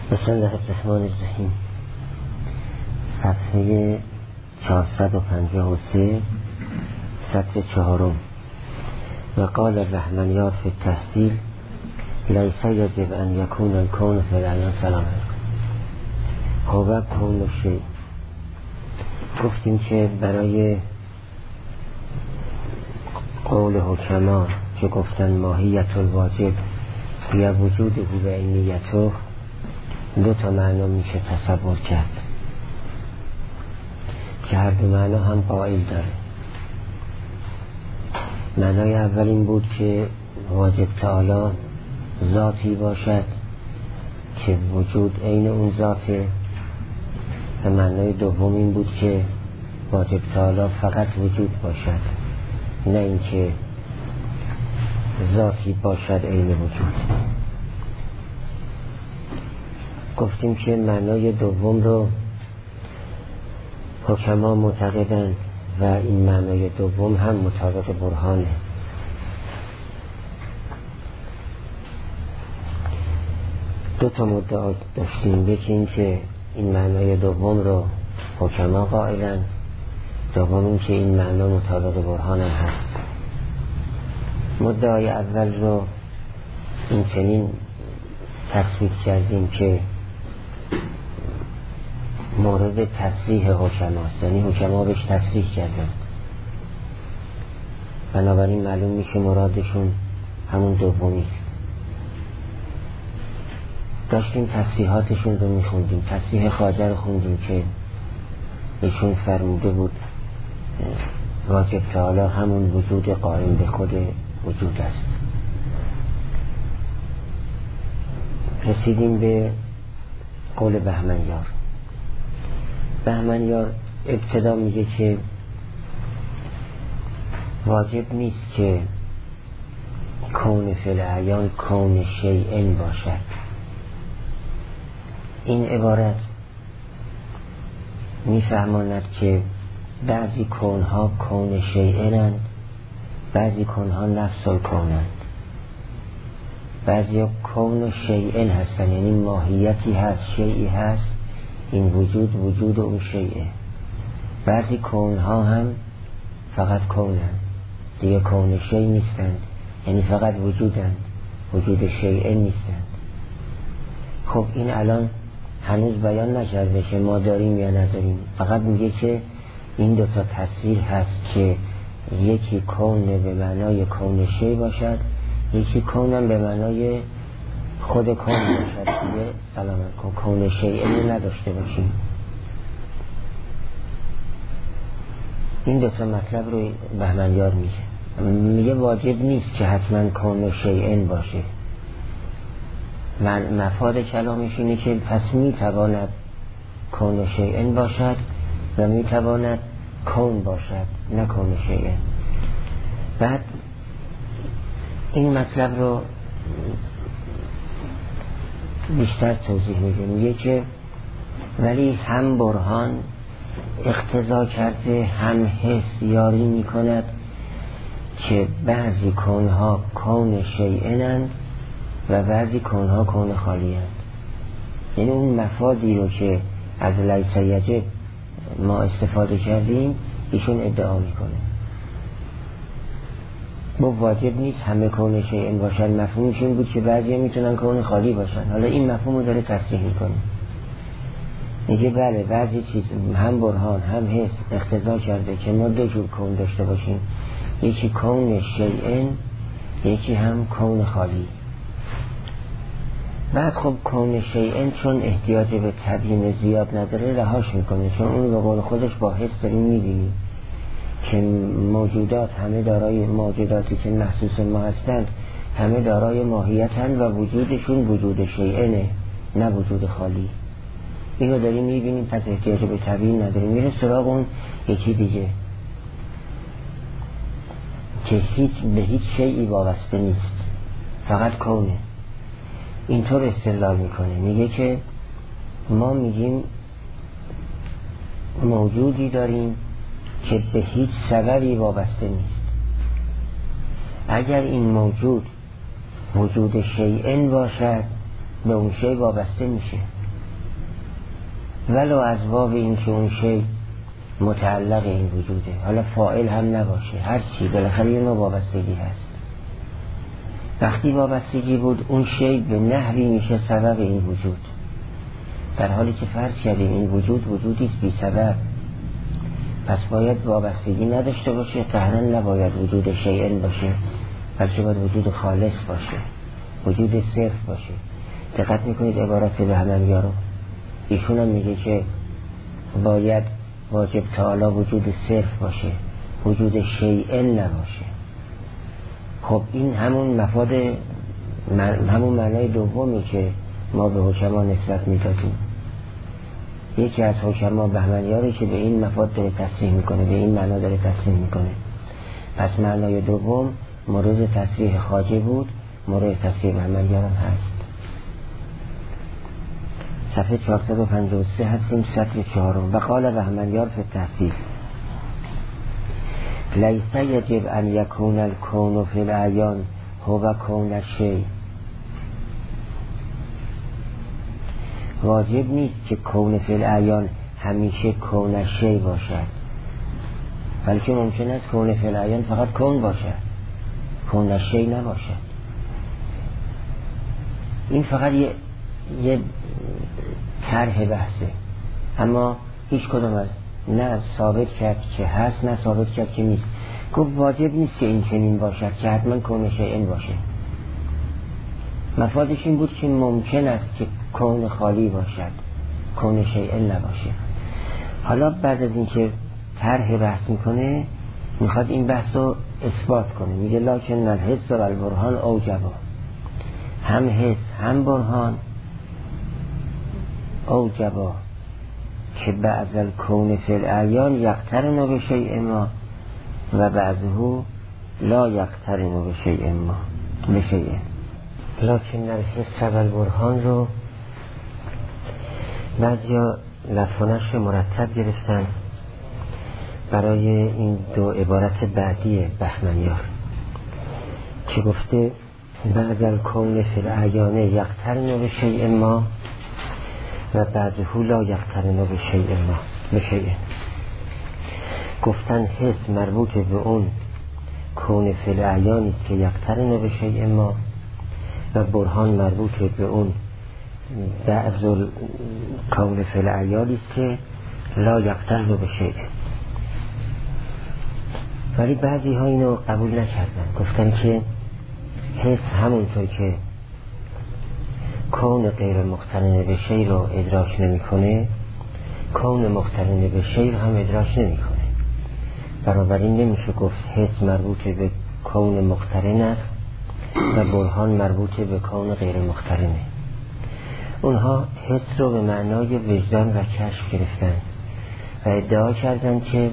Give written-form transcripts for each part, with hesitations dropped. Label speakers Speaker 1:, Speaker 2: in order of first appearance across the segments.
Speaker 1: بسم الله الرحمن الرحیم. صفحه 453 سطر 4. و قال الرحمنیار فی التحصیل لیس یجب ان یکون الکون فی العیان. سلام خوبه کون و شی. گفتیم که برای قول حکما که گفتن ماهیت الواجب یا وجود او و عینیته دو تا معنا میشه تصور کرد که هر دو معنا هم قائل داره. معنای اول این بود که واجب تعالی ذاتی باشد که وجود عین اون ذاته، و معنای دوم این بود که واجب تعالی فقط وجود باشد، نه اینکه ذاتی باشد عین وجود. گفتیم که معنای دوم رو حکما معتقدند و این معنای دوم هم مطابق برهانه. دو تا مدعا داشتیم، یکی این که این معنای دوم رو حکما قائلن، دوم این که این معنا مطابق برهان هم هست. مدعای اول رو این چنین تصویب کردیم که مورد تصریح حکماست، یعنی حکما بهش تصریح کردن، بنابراین معلوم میشه مرادشون همون دومی است. داشتیم تصریحاتشون رو میخوندیم. تصریح خواجه رو خوندیم که ایشون فرموده بود واجب تعالی همون وجود قائم به خود وجود است. رسیدیم به قول بهمنیار. بهمنیار ابتدا میگه که واجب نیست که کون فی العیان کون شیئن باشد. این عبارت میفهماند که بعضی کونها کون شیئنند، بعضی کونها نفس الکونند، بعضی کون شیئن هستن، یعنی ماهیتی هست، شیئی هست، این وجود اون شیئه. بعضی کونها هم فقط کونند، دیگه کون شیء نیستند، یعنی فقط وجودند، وجود شیئه نیستند. خب این الان هنوز بیان نکرده که ما داریم یا نداریم، فقط میگه که این دوتا تصویر هست که یکی کون به معنای کون شیء باشد، یکی کونم به معنای خود کون باشد، دیگه سلامت کن کون شیئه نداشته باشیم. این دوتا مطلب رو بهمنیار میگه واجب نیست که حتما کون شیئن باشه. مفاد کلامش اینه که پس میتواند کون شیئن باشد و میتواند کون باشد، نه کون شیئن. بعد این مطلب رو بیشتر توضیح میگه که ولی هم برهان اقتضا کرده، هم حس یاری میکند که بعضی کونها کون شیئنند و بعضی کونها کون خالیند. یعنی اون مفادی رو که از لیس یجب ما استفاده کردیم ایشون ادعا میکنه. با واجب نیست همه کون شیئن باشن، مفهومش این بود که بعضی میتونن کون خالی باشن. حالا این مفهوم رو داره تصریح میکنه، میگه بله بعضی چیز هم برهان هم حس اقتضا کرده که ما دو جور کون داشته باشیم، یکی کون شیئن، یکی هم کون خالی. بعد خب کون شیئن چون احتیاج به تبیین زیاد نداره رهاش میکنه، چون اون به قول خودش با حس داریم میبینیم که موجودات همه دارای موجوداتی که محسوس ما هستند همه دارای ماهیتند و وجودشون وجود شیئنه، نه وجود خالی. اینو داریم میبینیم، پس احتیاج به تبیین نداریم. میره سراغ اون یکی دیگه که به هیچ شیئی وابسته نیست، فقط کونه. اینطور استدلال میکنه، میگه که ما میگیم موجودی داریم که به هیچ سببی وابسته نیست. اگر این موجود وجود شیئن باشد به اون شیء وابسته میشه، ولو از باب این که اون شی متعلق این وجوده، حالا فاعل هم نباشه، هر چی بالاخره یه نوع وابستگی هست. وقتی وابستگی بود اون شی به نحوی میشه سبب این وجود، در حالی که فرض کردیم این وجود وجودیست بی سبب، پس باید وابستگی نداشته باشه، قهرن نباید وجود شیئن باشه، بلکه باید وجود خالص باشه، وجود صرف باشه. دقت میکنید عبارت بهمنیا رو، ایشون هم میگه که باید واجب تعالی وجود صرف باشه، وجود شیئن نباشه. خب این همون مفاد همون معنای دومی که ما به حکما نسبت میدادیم. یکی از حکما بهمنیاری که به این مفاد داره تصریح میکنه، به این معنا داره تصریح میکنه. پس معنای دوم مورد تصریح خواجه بود، مورد تصریح بهمنیار هم هست. صفحه 453 هستیم، سطر 4. و قال بهمنیار فی التحصیل لیس یجب ان یکون الکون فی الاعیان هو کون الشیء. واجب نیست که کون فی الاعیان همیشه کون الشیء باشد، بلکه ممکن است کون فی الاعیان فقط کون باشد، کون الشیء نباشد. این فقط یه طرح بحثه، اما هیچ کدوم از نه ثابت کرد که هست نه ثابت کرد که نیست. گفت واجب نیست که این چنین باشد که حتما کون شیئن باشه. مفادش این بود که ممکن است که کون خالی باشد، کون شیئن نباشه. حالا بعد از اینکه طرح بحث میکنه میخواد این بحث رو اثبات کنه. میگه لکن الحس و البرهان اوجبا، هم حس هم برهان اوجبا که بعض الکون فی الاعیان یقترن به شیء ما و بعضه لا یقترن به شیء ما به شیء. لکن الحس و البرهان رو بعضیا لفظش مرتب گرفتن برای این دو عبارت بعدی بهمنیار که گفته بعض الکون فی الاعیان یقترن به شیء ما و بعضه لا یقترن به شیء ما به شیء. گفتن حس مربوط به اون کون فی الاعیانی است که یقترن به شیء ما و برهان مربوط به اون بعض کون فی الاعیانی است که لا یقترن به شیء. ولی بعضی ها اینو قبول نکردن، گفتن که حس همونطور که کون غیر مقترن به شیء رو ادراک نمیکنه، کون مقترن به شیء هم ادراک نمیکنه. بنابراین نمیشه گفت حس مربوط به کون مقترن است و برهان مربوط به کون غیر مقترنه. اونها حس رو به معنای وجدان و کشف گرفتن و ادعا کردن که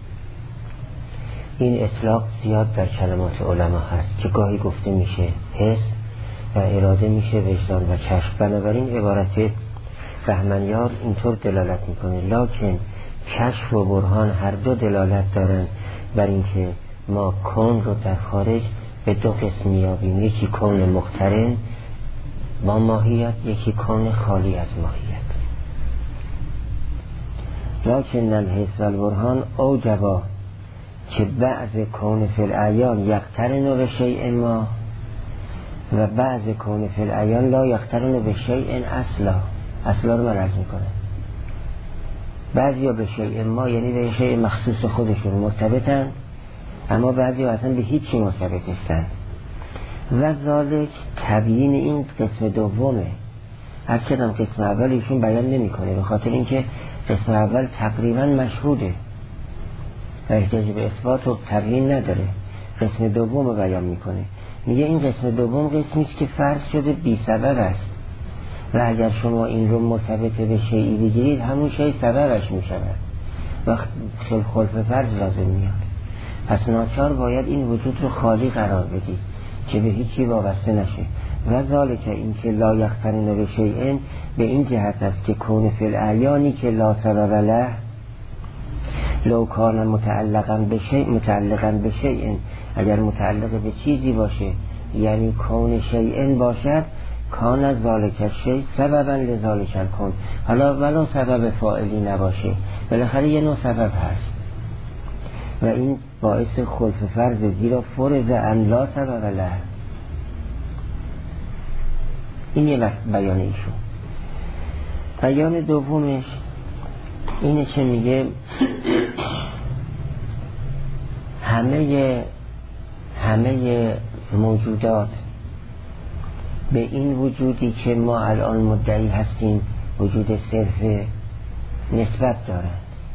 Speaker 1: این اطلاق زیاد در کلمات علما هست که گاهی گفته میشه حس و اراده میشه وجدان و کشف. بنابراین عبارت بهمنیار اینطور دلالت میکنه لکن کشف و برهان هر دو دلالت دارن بر اینکه ما کون رو در خارج به دو قسم میابیم، یکی کون مقترن با ماهیت، یکی کون خالی از ماهیت. لکن الحس و البرهان اوجبا که بعض کون فی الاعیان یقترن به شیء ما و بعض کون فی الاعیان لا یقترن به شیء اصلا رو مرز میکنه. بعضی ها به شیء ما یعنی به شیء مخصوص خودشون مرتبطن، اما بعضی ها اصلا به هیچی مرتبط نیستن. و ذالک تبیین این قسم دومه. هر چقدر قسم اول ایشون بیان نمیکنه به خاطر اینکه قسم اول تقریبا مشهوده و احتیاج به اثبات و تبیین نداره. قسم دوم رو بیان میکنه، میگه این قسم دوم قسمی است که فرض شده بی سبب است و اگر شما این رو مرتبط به شیئی بگیرید همون شیء سببش میشود و خلف فرض لازم میاد. پس ناچار باید این وجود رو خالی قرار بدید که به هیچی وابسته نشه. و ذالک این که لا یقترن به شیء به این جهت است که کون فی الاعیانی که لا سبب له لو کان متعلقا به شیء اگر متعلق به چیزی باشه یعنی کون شیء باشد کان از ذالک شیء سببا لذالک کن. حالا ولو سبب فاعلی نباشه، بالاخره یه نوع سبب هست و این باعث خلف فرض، زیرا فرض ان لا سبب له. این یه بیان ایشون. بیان دومش اینه که میگه همه موجودات به این وجودی که ما الان مدعی هستیم وجود صرف نسبت دارند.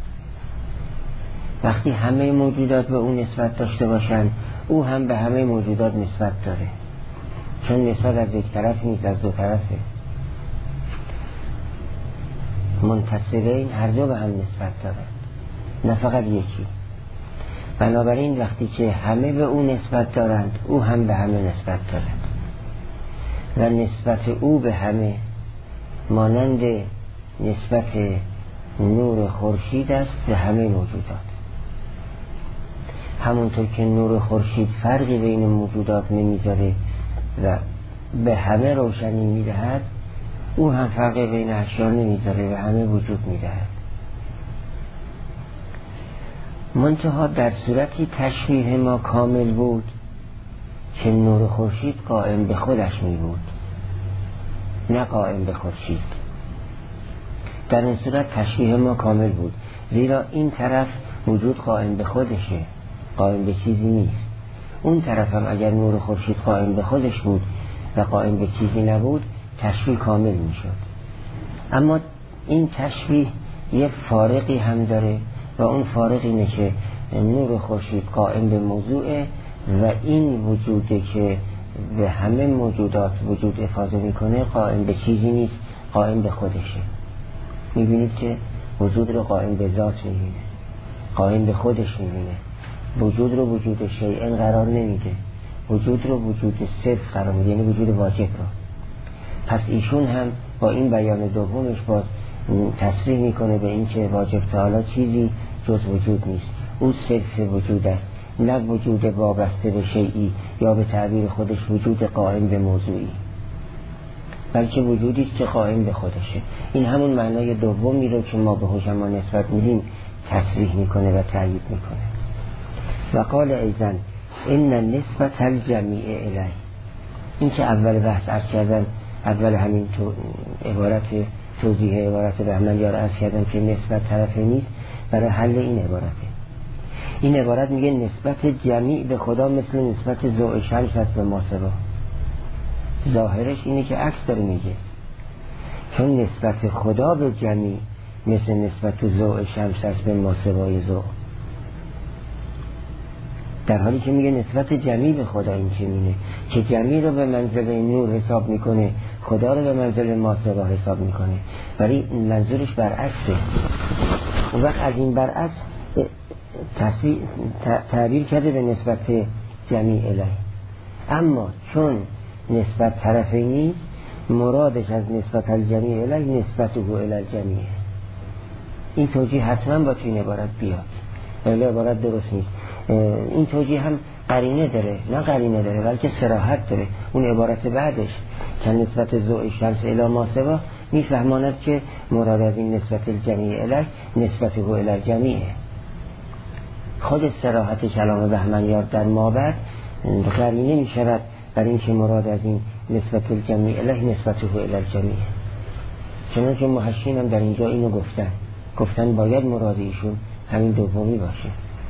Speaker 1: وقتی همه موجودات به اون نسبت داشته باشند، او هم به همه موجودات نسبت داره، چون نسبت از یک طرف نیست، از دو طرفه. منتصبین هر دو به هم نسبت دارند، نه فقط یکی. بنابراین وقتی که همه به او نسبت دارند، او هم به همه نسبت دارد و نسبت او به همه مانند نسبت نور خورشید است به همه موجودات. همونطور که نور خورشید فرقی بین موجودات نمیذاره و به همه روشنی میدهد، او هم فرقی بین اشیاء نمیذاره و همه وجود میدهد. منتها در صورتی تشبیه ما کامل بود که نور خورشید قائم به خودش می بود، نه قائم به خورشید. در این صورت تشبیه ما کامل بود، زیرا این طرف وجود قائم به خودشه، قائم به چیزی نیست. اون طرف هم اگر نور خورشید قائم به خودش بود و قائم به چیزی نبود، تشبیه کامل می شد. اما این تشبیه یه فارقی هم داره و اون فارق اینه که نور خورشید قائم به موضوعه و این وجوده که به همه موجودات وجود افاضه میکنه قائم به چیزی نیست، قائم به خودشه. میبینید که وجود رو قائم به ذات میبینه، قائم به خودش میبینه. وجود رو وجود شیئن قرار نمیده، وجود رو وجود صرف قرار میده، یعنی وجود واجب رو. پس ایشون هم با این بیان دومش باز تصریح میکنه به این که واجب تعالی چیزی جز وجود نیست، او صرف وجود است، نه وجود وابسته به شیئی یا به تعبیر خودش وجود قائم به موضوعی، بلکه وجودی است که قائم به خودشه. این همون معنای دومی رو که ما به هوشما نسبت میدیم تصریح میکنه و تأیید میکنه. و قال ایضا ان نسبت الجمیع الیه. این که اول بحث عرض کردن، اول همین عبارت توضیح عبارت رحمنیار عرض کردن که نسبت طرفه نیست، برای حل این عبارته. این عبارت میگه نسبت جمیع به خدا مثل نسبت ضوء شمس است به ماسوا. ظاهرش اینه که عکس داره میگه، چون نسبت خدا به جمیع مثل نسبت ضوء شمس است به ماسوای ضوء، در حالی که میگه نسبت جمیع به خدا این که مینه که جمیع رو به منزله نور حساب میکنه، خدا رو به منزله ماسوا حساب میکنه، ولی منظورش برعکسه. اون وقت از این برعکس تعبیر کرده به نسبت جمیع الیه. اما چون نسبت طرفی نیست، مرادش از نسبت الجمیع الیه نسبت او الی الجمیع. این توجیه حتما با این عبارت بیاد، ولی عبارت درست نیست. این توجیه هم قرینه داره، نه قرینه داره بلکه صراحت داره. اون عبارت بعدش که نسبت ضوء شمس الی ماسوا میفهماند که مراد از این نسبت الجمیع الیه نسبت او الی الجمیع. خود صراحت کلام بهمنیار در مابعد قرینه می شود بر این که مراد از این نسبت الجمیع الیه نسبت او الی الجمیع. چنانچه محشین هم در اینجا اینو گفتن باید مراد ایشون همین دومی باشه.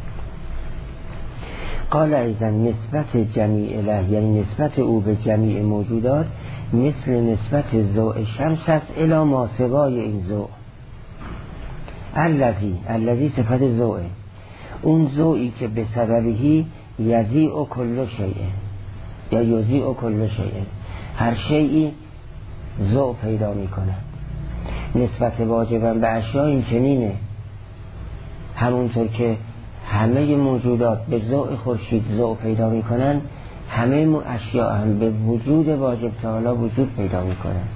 Speaker 1: قال ایضا نسبت جمیع الیه یعنی نسبت او به جمیع موجودات مثل نسبت ضوء شمس است الی ما سوای این ضوء. الذی صفت ضوء، اون ضوئی که به سببی یضیء کل شیء یا یضیء کل شیء، هر شیئی ضوء پیدا میکنه. نسبت واجبا به اشیاء این چنینه، همونطور که همه موجودات به ضوء خورشید ضوء پیدا میکنن، همه اشیاء هم به وجود واجب تعالی وجود پیدا میکنند.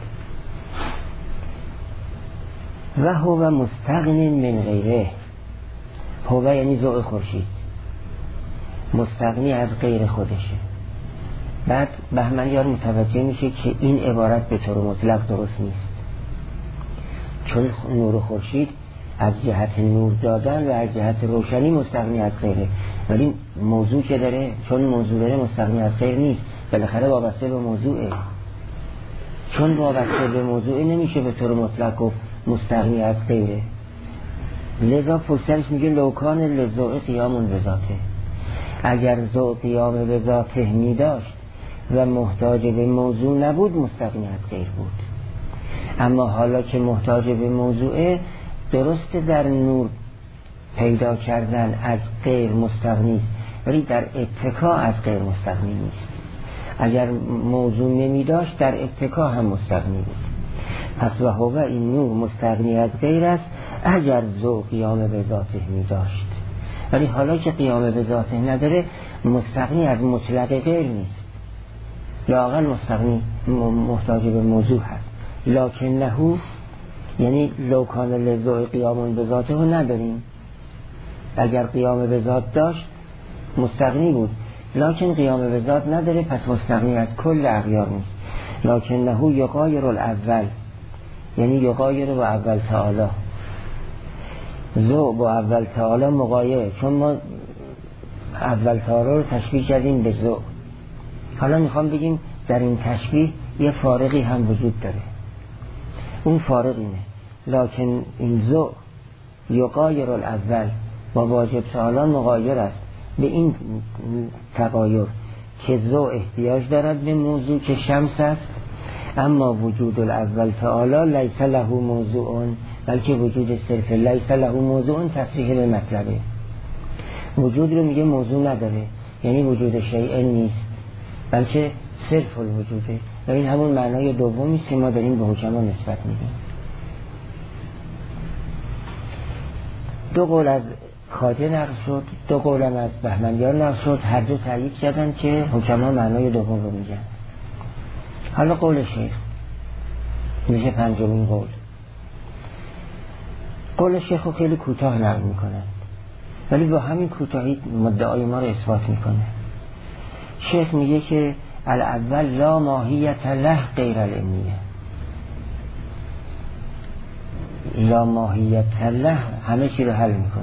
Speaker 1: و هو مستغن من غیره، هو یعنی ضوء خورشید مستغنی از غیر خودشه، بعد بهمنیار متوجه میشه که این عبارت به طور مطلق درست نیست، چون نور خورشید از جهت نور دادن و از جهت روشنی مستغنی از غیره، ولی موضوع که داره، چون موضوع داره مستغنی از غیر نیست، بالاخره وابسته به موضوعه. چون وابسته به موضوعه نمیشه به طور مطلق گفت مستغنی از غیره. لذا پشترش میگه لوکان لذوع قیامون به ذاته. اگر ذو قیام به ذاته می داشت و محتاج به موضوع نبود مستغنی از غیر بود. اما حالا که محتاج به موضوعه، درسته در نور پیدا کردن از غیر مستغنی است، ولی در اتکا از غیر مستغنی نیست. اگر موضوع نمی داشت در اتکا هم مستغنی بود. پس و هو این نور مستغنی از غیر است اگر ذو قیام به ذاته می داشت، ولی حالا که قیام به ذاته نداره مستغنی از مطلق غیر نیست، لااقل مستغنی محتاج به موضوع هست. لکن نهو یعنی لوکان لذوع قیامون به ذاته رو نداریم. اگر قیام به ذات داشت مستغنی بود، لکن قیام به ذات نداره، پس مستغنی از کل اغیار نیست. لکن نهو یغایر الاول، یعنی یغایر با اول تعالی. ذو با اول تعالی مغایره، چون ما اول تعالی رو تشبیه کردیم به ذو. حالا میخوام بگیم در این تشبیه یه فارقی هم وجود داره. اون فارق اینه، لکن این ذو یغایر الاول با واجب تعالی مغایر است به این تغایر که ذو احتیاج دارد به موضوع که شمس است، اما وجود الاول تعالی لیس له موضوع، بلکه وجود صرف لیس له موضوع تصریح به مطلبه. وجود رو میگه موضوع نداره، یعنی وجود شیء نیست، بلکه صرف الوجوده، و این همون معنای دومی است که ما داریم به حکما نسبت میدیم. دو قول از خواجه نقل شد، دو قولم از بهمنیار نقل شد، هر دو تأیید کردن که حکما معنای دوم رو میگن. حالا قول شیخ میشه پنجمین قول. قول شیخ رو خیلی کوتاه نقل میکنن، ولی با همین کوتاهی مدعای ما رو اثبات میکنه. شیخ میگه که الاول لا ماهیت له غیر العلمیه. لا ماهیت له همه چی رو حل میکنه،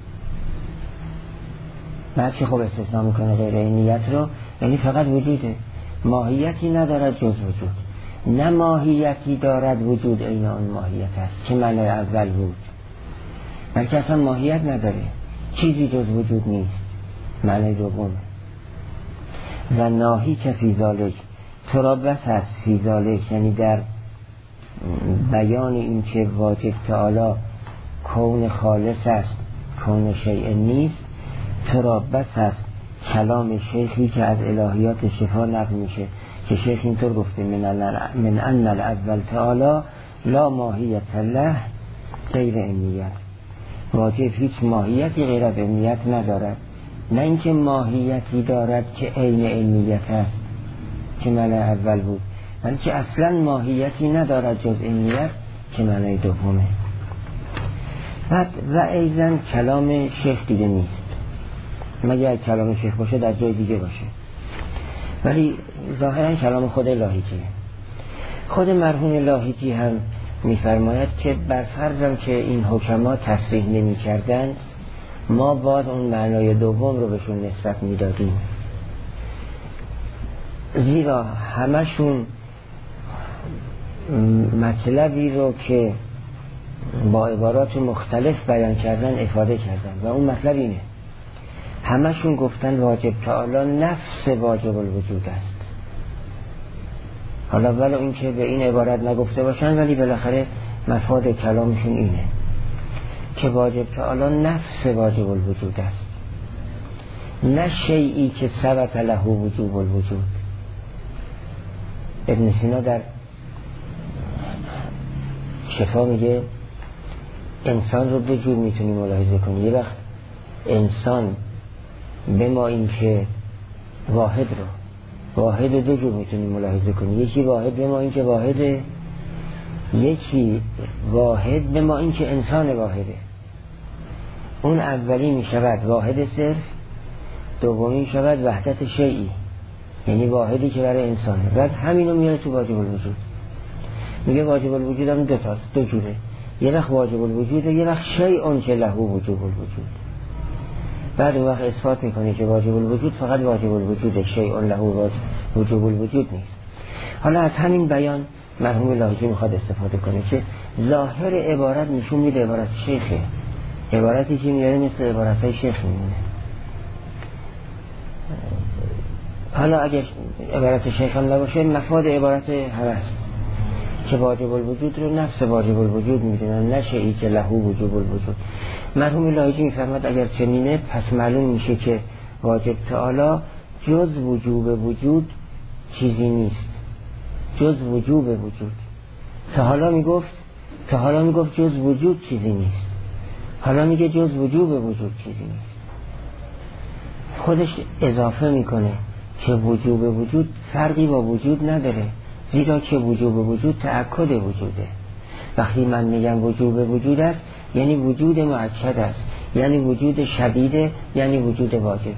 Speaker 1: بعد خب استثناء میکنه غیر علمیت رو، یعنی فقط وجوده، ماهیتی ندارد جز وجود. نه ماهیتی دارد وجود عین آن ماهیت است که معنی اول بود، بلکه اصلا ماهیت نداره، چیزی جز وجود نیست، معنی دومه. و ناهی که فی ذالک، تو را بس هست فی ذالک، یعنی در بیان این که واجب تعالی کون خالص است، کون شیء نیست، تو را بس هست کلام شیخی که از الهیات شفا نقل میشه که شیخ اینطور گفته من ان الاول تعالی لا ماهیت له غیر علمیت. واجب هیچ ماهیتی غیر از علمیت ندارد، نه اینکه ماهیتی دارد که عین علمیت است که معنی اول بود، بلکه اصلا ماهیتی ندارد جز علمیت که معنی دومه. بعد و ایزن کلام شیخ دیگه نیست، مگر کلام شیخ باشه در جای دیگه باشه، ولی ظاهرا کلام خود لاهیجیه. خود مرحوم لاهیجی هم میفرماید که بر فرضم که این حکما تصریح نمی کردن، ما باز اون معنای دوم رو بهشون نسبت میدادیم، زیرا همشون مطلبی رو که با عبارات مختلف بیان کردن افاده کردن، و اون مطلب اینه، همشون گفتن واجب تعالی نفس واجب الوجود است. حالا ولو این که به این عبارت نگفته باشن، ولی بالاخره مفاد کلامشون اینه که واجب تعالی نفس واجب الوجود است، نه شیئی که ثبت له وجوب الوجود. ابن سینا در شفا میگه انسان رو دو جور میتونی ملاحظه کنی. یه وقت انسان به ما این که واحد دو جور میتونی ملاحظه کنی، یکی واحد به ما این که واحده، یکی واحد به ما این که انسان واحده. اون اولی میشود واحد صرف، دومی میشود وحدت شیئی. یعنی واحدی که برای انسانه. بعد همینو میاره تو واجب الوجود، میگه واجب الوجود هم دو جوره، یه وقت واجب الوجود و یه وقت شیء که له وجوب الوجود. بعد اون وقت اثبات میکنه که واجب الوجود فقط واجب الوجود، شیء له وجوب الوجود نیست. حالا از همین بیان مرحوم لاهیجی میخواد استفاده کنه که ظاهر عبارت نشون میده عبارت شیخه، عبارتی که میاره مثل عبارتهای شیخ میمونه. حالا اگر عبارت شیخ هم نباشه مفاد عبارت هم است که واجب الوجود رو نفس واجب الوجود میدونن، نه شیئی که له وجوب الوجود. مرحوم لاهیجی میفرماد اگر چنینه پس معلوم میشه که واجب تعالی جز وجوب وجود چیزی نیست، جز وجوب وجود. تا حالا میگفت جز وجود چیزی نیست، حالا میگه جز وجوب وجود چیزی نیست. خودش اضافه میکنه که وجوب وجود فرقی با وجود نداره، زیرا که وجوب وجود تأکد وجوده. وقتی من میگم وجوب وجود است یعنی وجود مؤکد است، یعنی وجود شدیده، یعنی وجود واجبه.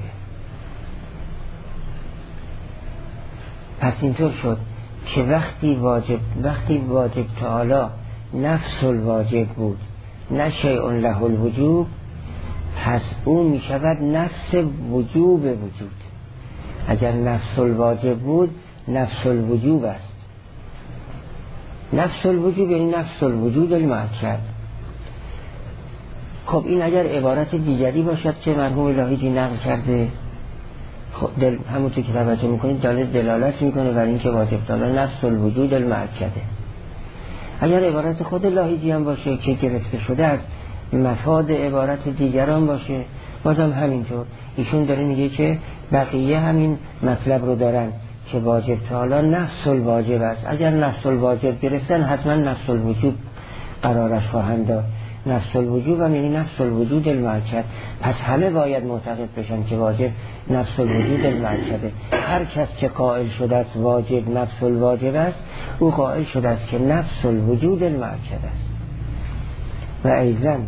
Speaker 1: پس اینطور شد که وقتی واجب تعالی نفس الواجب بود نه شیء له الوجوب، پس اون می شود نفس وجوب وجود. اگر نفس الواجب بود نفس الوجوب است. نفس الوجوب یعنی نفس الوجود المؤکد. خب این اگر عبارت دیگری باشد که مرحوم لاهیجی نقل کرده، خب همونطور که توجه میکنید داره دلالت میکنه بر این که واجب تعالی نفس الوجود المؤکده. اگر عبارت خود لاهیجی هم باشه که گرفته شده از مفاد عبارت دیگران باشه بازم همینطور. ایشون داره میگه که بقیه همین مطلب رو دارن که واجب تعالی نفس الواجب است. اگر نفس الواجب گرفتن حتما نفس الوجود قرارش خواهند داد. نفس الوجود هم یعنی نفس الوجود المؤکد. پس همه باید معتقد بشن که واجب نفس الوجود المؤکده. هر کس که قائل شده است واجب نفس الواجب است، او قائل شده است که نفس الوجود المؤکد است. و ایضاً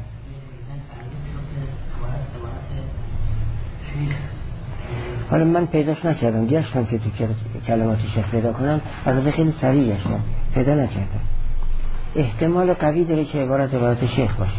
Speaker 1: حالا من پیداش نکردم، گشتم که تو کلمات شیخ پیدا کنم، البته خیلی سریع گشتم پیدا نکردم. احتمال قوی داره که عبارت شیخ باشه.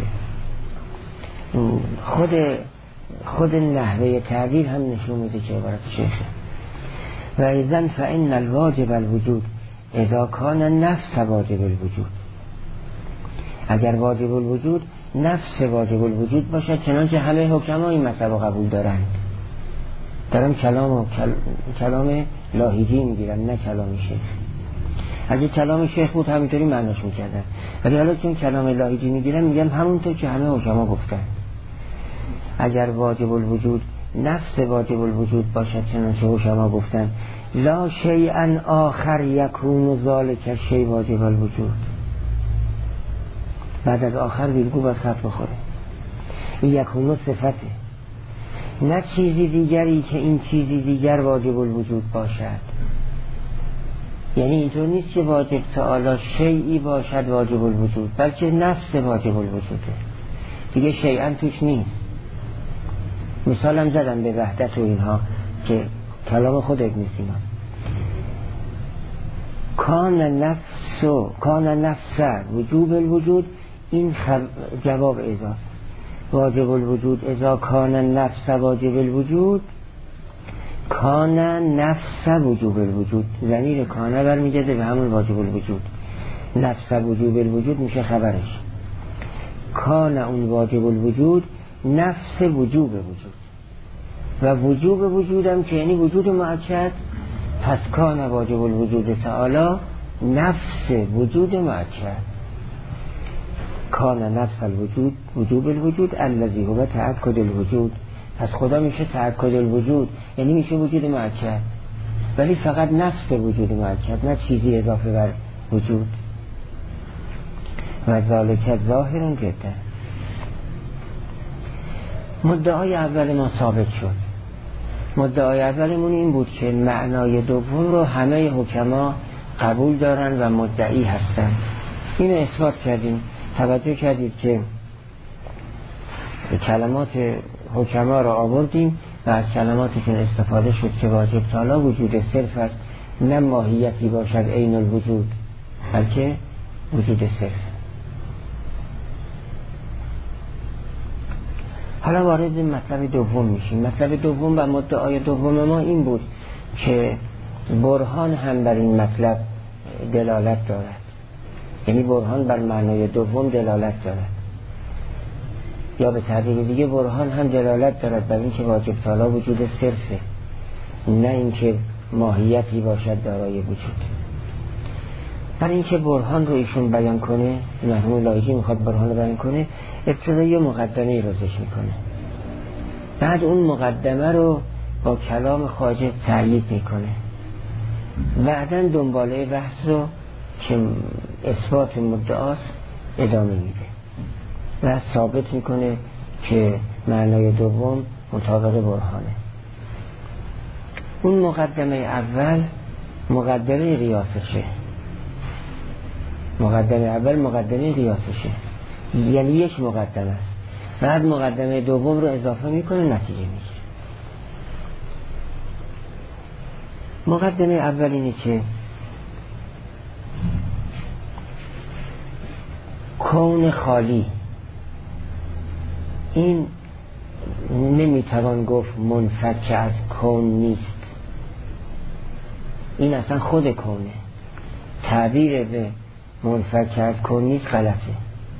Speaker 1: خود نحوه تعبیر هم نشون میده که عبارت شیخه. و ایضاً فإن الواجب الوجود اذا کان نفس واجب الوجود. اگر واجب الوجود نفس واجب الوجود باشد، چنانچه همه حکما این مطلب رو قبول دارند. دارم کلام لاهیجی میگیرم نه کلام شیخ. اگه کلام شیخ بود همینطوری معناش میکردن، ولی حالا چون کلام لاهیجی میگیرم میگم همونطور که همه حکما گفتن. اگر واجب الوجود نفس واجب الوجود باشد چنانچه حکما گفتن، لا شیئا آخر یکون ذالک شیء واجب الوجود. بعد از آخر ویرگول باید خط بخوره. این یکونو صفته، نه چیزی دیگری که این چیزی دیگر واجب الوجود باشد. یعنی اینطور نیست که واجب تعالی شیئی باشد واجب الوجود، بلکه نفس واجب الوجوده دیگه، شیئا توش نیست. مثالم زدم به وحدت و اینها که کلام خود ابن سینا. کان نفس وجوب الوجود، این جواب ایضا واجب الوجود اذا کان نفس واجب الوجود کان نفس وجوب الوجود. ضمیر کانه برمیگرده به همون واجب الوجود. نفس وجوب الوجود میشه خبرش. کان اون واجب الوجود نفس وجوب وجود، و وجوب وجودم که یعنی وجود مؤکد. پس کان واجب الوجود تعالی نفس وجود مؤکد. کان نفس الوجود وجوب الوجود الذی هو تأکد الوجود. پس خدا میشه تأکد الوجود، یعنی میشه وجود مؤکد، ولی فقط نفس وجود مؤکد، نه چیزی اضافه بر وجود. و ذالک ظاهر جدا. مدعای اول ما ثابت شد. مدعای اولمون این بود که معنای دوم رو همه حکما قبول دارن و مدعی هستن. اینو اثبات کردیم. توجه کردید که کلمات حکما را آوردیم و از کلماتشون استفاده شد که واجب تالا وجود صرف است، نه ماهیتی باشد عین الوجود، بلکه وجود صرف. حالا وارد مطلب دوم میشیم. مطلب دوم و مدعای دوم ما این بود که برهان هم بر این مطلب دلالت دارد، یعنی برهان بر معنای دوم دلالت دارد، یا به تعبیر دیگه برهان هم دلالت دارد بر اینکه واجب تالا وجود صرفه، نه اینکه ماهیتی باشد دارای وجود. برای اینکه برهان رو ایشون بیان کنه، مرحوم لایحی میخواد برهان رو بیان کنه، ابتدا یه مقدمه رو ذکر میکنه، بعد اون مقدمه رو با کلام خواجه تأیید میکنه، بعداً دنباله بحث رو که اثبات مدعاست ادامه میده و ثابت میکنه که معنای دوم مطابق برهانه. اون مقدمه اول مقدمه قیاسشه، مقدمه اول مقدمه قیاسشه، یعنی یک مقدمه است، بعد مقدمه دوم رو اضافه میکنه، نتیجه میشه. مقدمه اول اینه که کون خالی این نمیتوان گفت منفک از کون نیست، این اصلا خود کونه. تعبیر به منفک از کون نیست غلطه.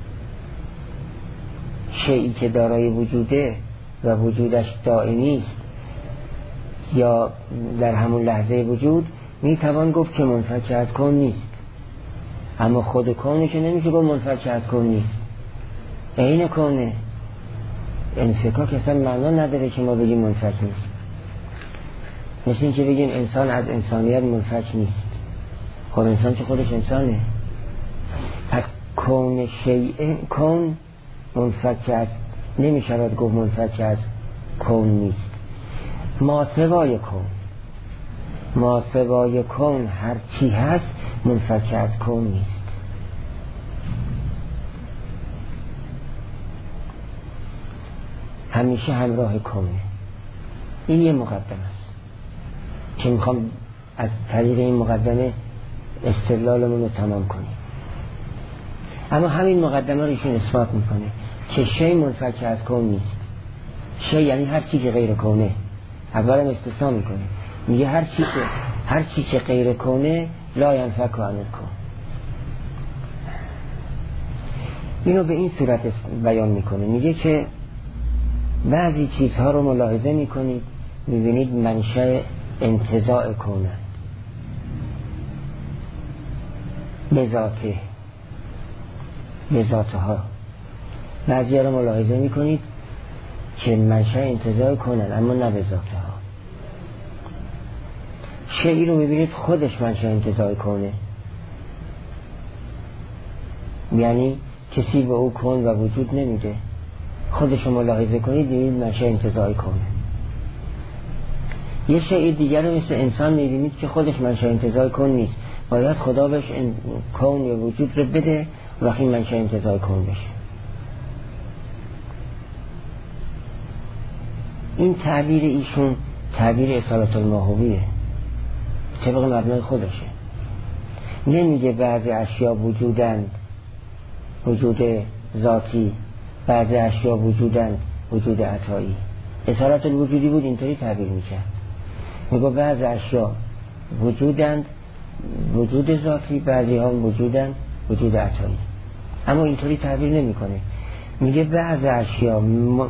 Speaker 1: شیئی که دارای وجوده و وجودش دائمی است یا در همون لحظه وجود میتوان گفت که منفک از کون نیست، اما خود کونه که نمیشه گفت منفک از کون نیست، عین کونه. انفکاک اصلا معنا نداره که ما بگیم منفک نیست، مثل این که بگیم انسان از انسانیت منفک نیست. خب انسان که خودش انسانه. پس کون شیء، کون منفک از نمیشود گفت منفک از کون نیست. ما سوای کون، ما سوای کون هر چی هست منفک از کون نیست. همیشه همراه کونه. این یه مقدمه است که میخوام از طریق این مقدمه استدلالمون رو تمام کنیم. اما همین مقدمه رو ایشون اثبات میکنه که شی منفک از کون نیست. شی یعنی هر چی که غیر کونه. اولا استثناء میکنه، میگه هر چی که غیر کونه لا ینفک عن الکون. اینو به این صورت بیان میکنه، میگه که بعضی چیزها رو ملاحظه میکنید، میبینید منشأ انتزاع کونه به ذاتها. بعضی ها رو ملاحظه میکنید که منشأ انتزاع کنن اما نه به ذاتها. شیئی رو میبینید خودش منشأ انتزاع کنه، یعنی کسی به او کن و وجود نمیده، خودش رو ملاحظه کنید میبینید منشأ انتزاع کنه. یه شیء دیگر رو مثل انسان میبینید که خودش منشأ انتزاع کن نیست، باید خدا بهش کون یا وجود رو بده وقتی منشأ انتزاع کن بشه. این تعبیر ایشون تعبیر اصالت الماهویه، طبق مبنای خودشه. نمیگه بعضی اشیا وجودند وجود ذاتی، بعضی اشیا وجودند وجود عطایی. اصالت الوجودی بود اینطوری تعبیر میکرد، میگه بعضی اشیا وجودند وجود ذاتی، بعضی ها وجودند وجود عطایی. اما اینطوری تعبیر نمیکنه، میگه بعضی اشیا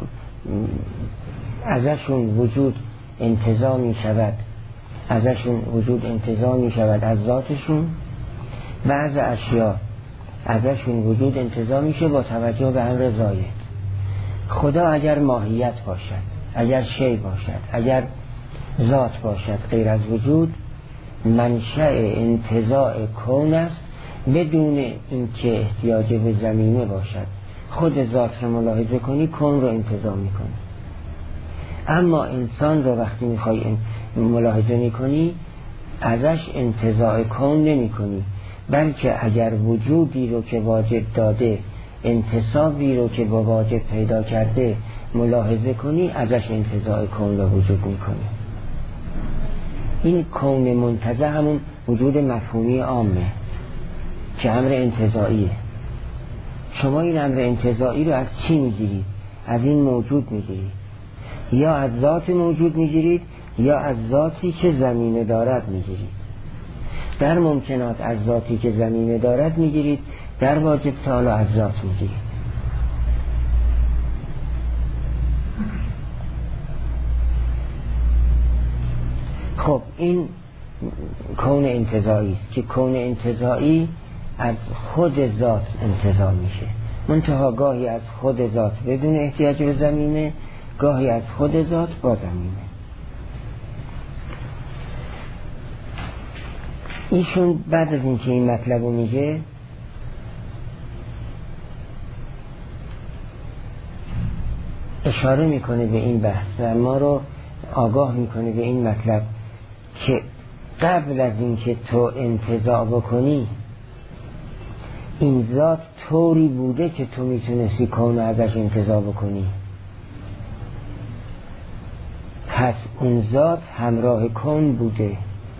Speaker 1: ازشون وجود انتزاع می شود، ازشون وجود انتزاع می شود از ذاتشون، بعض اشیا ازشون وجود انتزاع میشه با توجه به امر زاید. خدا اگر ماهیت باشد، اگر شی باشد، اگر ذات باشد غیر از وجود، منشأ انتزاع کون است بدون اینکه احتیاج به زمینه باشد. خود ذات رو ملاحظه کنی کون رو انتزاع میکنه. اما انسان رو وقتی میخوای ملاحظه میکنی ازش انتزاع کون نمی کنی، بلکه اگر وجودی رو که واجب داده، انتصابی رو که با واجب پیدا کرده ملاحظه کنی ازش انتزاع کون و وجود میکنی. این کون منتزع همون وجود مفهومی عامه که امر انتزاعیه. شما این امر انتزاعی رو از چی میگیرید؟ از این موجود میگیرید، یا از ذات موجود میگیرید یا از ذاتی که زمینه دارد میگیرید. در ممکنات از ذاتی که زمینه دارد میگیرید، در واجب تعالی از ذات میگیرید. خب این کون انتزاعی است که کون انتزاعی از خود ذات انتزاع میشه، منتها گاهی از خود ذات بدون احتیاج به زمینه، گاهی از خود ذات با زمینه. ایشون بعد از اینکه این مطلب رو میگه اشاره میکنه به این بحث و ما رو آگاه میکنه به این مطلب که قبل از اینکه تو انتزاع بکنی این ذات طوری بوده که تو میتونستی کون ازش انتزاع بکنی. پس اون ذات همراه کون بوده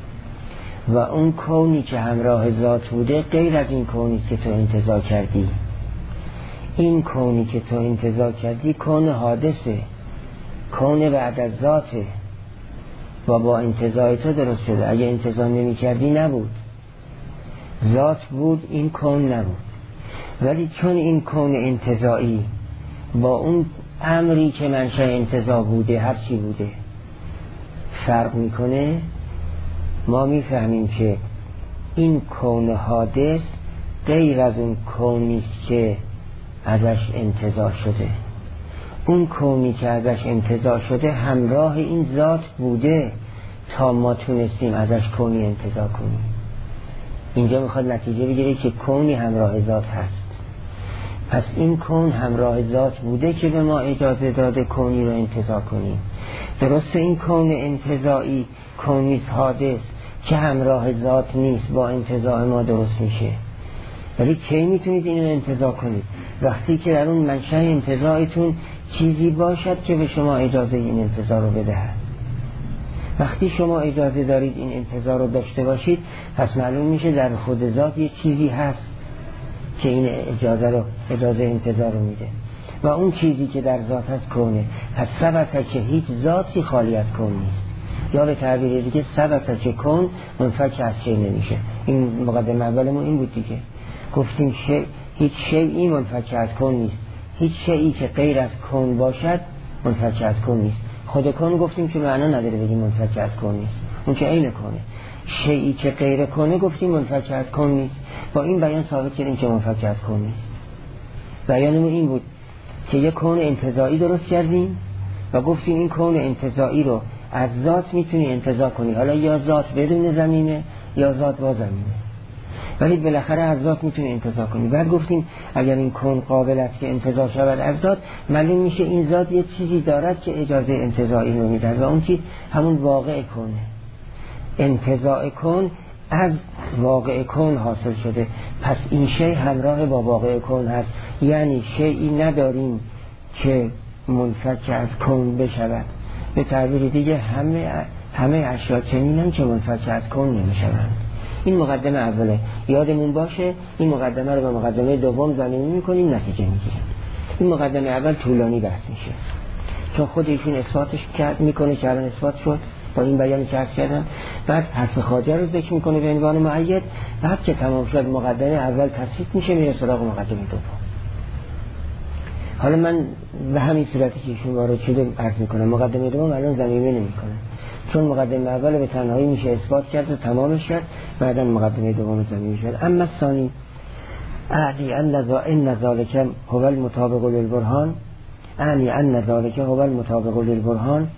Speaker 1: و اون کونی که همراه ذات بوده غیر از این کونی که تو انتزاع کردی. این کونی که تو انتزاع کردی کون حادثه، کون بعد از ذاته و با انتزاع تو درست شده. اگه انتزاع نمی کردی نبود، ذات بود، این کون نبود. ولی چون این کون انتزاعی با اون امری که منشأ انتزاع بوده هر چی بوده فرق میکنه، ما میفهمیم که این کون حادث غیر از اون کونیست که ازش انتزاع شده. اون کونی که ازش انتزاع شده همراه این ذات بوده تا ما تونستیم ازش کونی انتزاع کنیم. اینجا میخواد نتیجه بگیره که کونی همراه ذات هست. پس این کون همراه ذات بوده که به ما اجازه داده کونی رو انتزاع کنیم. درسته این کون انتزاعی کونیست حادث که همراه ذات نیست، با انتزاع ما درست میشه. ولی کی میتونید اینو انتزاع کنید؟ وقتی که در اون منشأ انتزاعتون چیزی باشد که به شما اجازه این انتزاع رو بدهد. وقتی شما اجازه دارید این انتزاع رو داشته باشید، پس معلوم میشه در خود ذات یه چیزی هست که این اجازه انتزاع رو میده و اون چیزی که در ذات هست کونه. پس ثبت که هیچ ذاتی خالی از کون نیست، یا به تعبیر دیگه ثبت که کون منفک از شی نمیشه. این مقدمه اولمون این بود دیگه، گفتیم هیچ شیئی منفک از کون نیست. هیچ شیئی که غیر از کون باشد منفک از کون نیست. خود کون گفتیم که معنا نداره بگیم منفک از کون نیست، اون که عین کونه. شیئی که غیر کونه گفتیم منفک از کون نیست. با این بیان ثابت کردیم که منفک از کون نیست. بیانمون این بود که یک کون انتزاعی درست کردیم و گفتیم این کون انتزاعی رو از ذات میتونی انتزاع کنی، حالا یا ذات بدون زمینه یا ذات با زمینه، ولی بالاخره از ذات میتونی انتزاع کنی. بعد گفتیم اگر این کون قابل است که انتزاع شود از ذات، معلوم میشه این ذات یه چیزی دارد که اجازه انتزاعی رو میده و اون چیز همون واقع کونه. انتزاع کون از واقع کون حاصل شده، پس این شی همراه با واقع کون هست. یعنی شیئی نداریم که منفک از کون بشود. به تعبیر دیگه همه اشیا چنینن که منفک از کون نمیشوند. این مقدمه اوله، یادمون باشه این مقدمه رو به مقدمه دوم زمینی میکنیم، نتیجه میگیریم. این مقدمه اول طولانی بحث میشه چون خود ایشون اثباتش میکنه که الان اثبات شد با این بیانی که عرض کردم. بعد حرف خواجه رو ذکر میکنه به عنوان معید. بعد که تمام شد مقدمه اول تصحیح میشه، میره سراغ مقدمه دوم. حالا من به همین صورتی که ایشون وارد شده عرض میکنم. مقدمه دوم الان زمینی نمیکنه چون مقدمه اول به تنهایی میشه اثبات کرد و تمامش کرد، بعدا مقدمه دوم زمینی شد. اما ثانی اعنی ان ذالک هو المطابق للبرهان، اعنی ان ذالک هو المطابق للبرهان.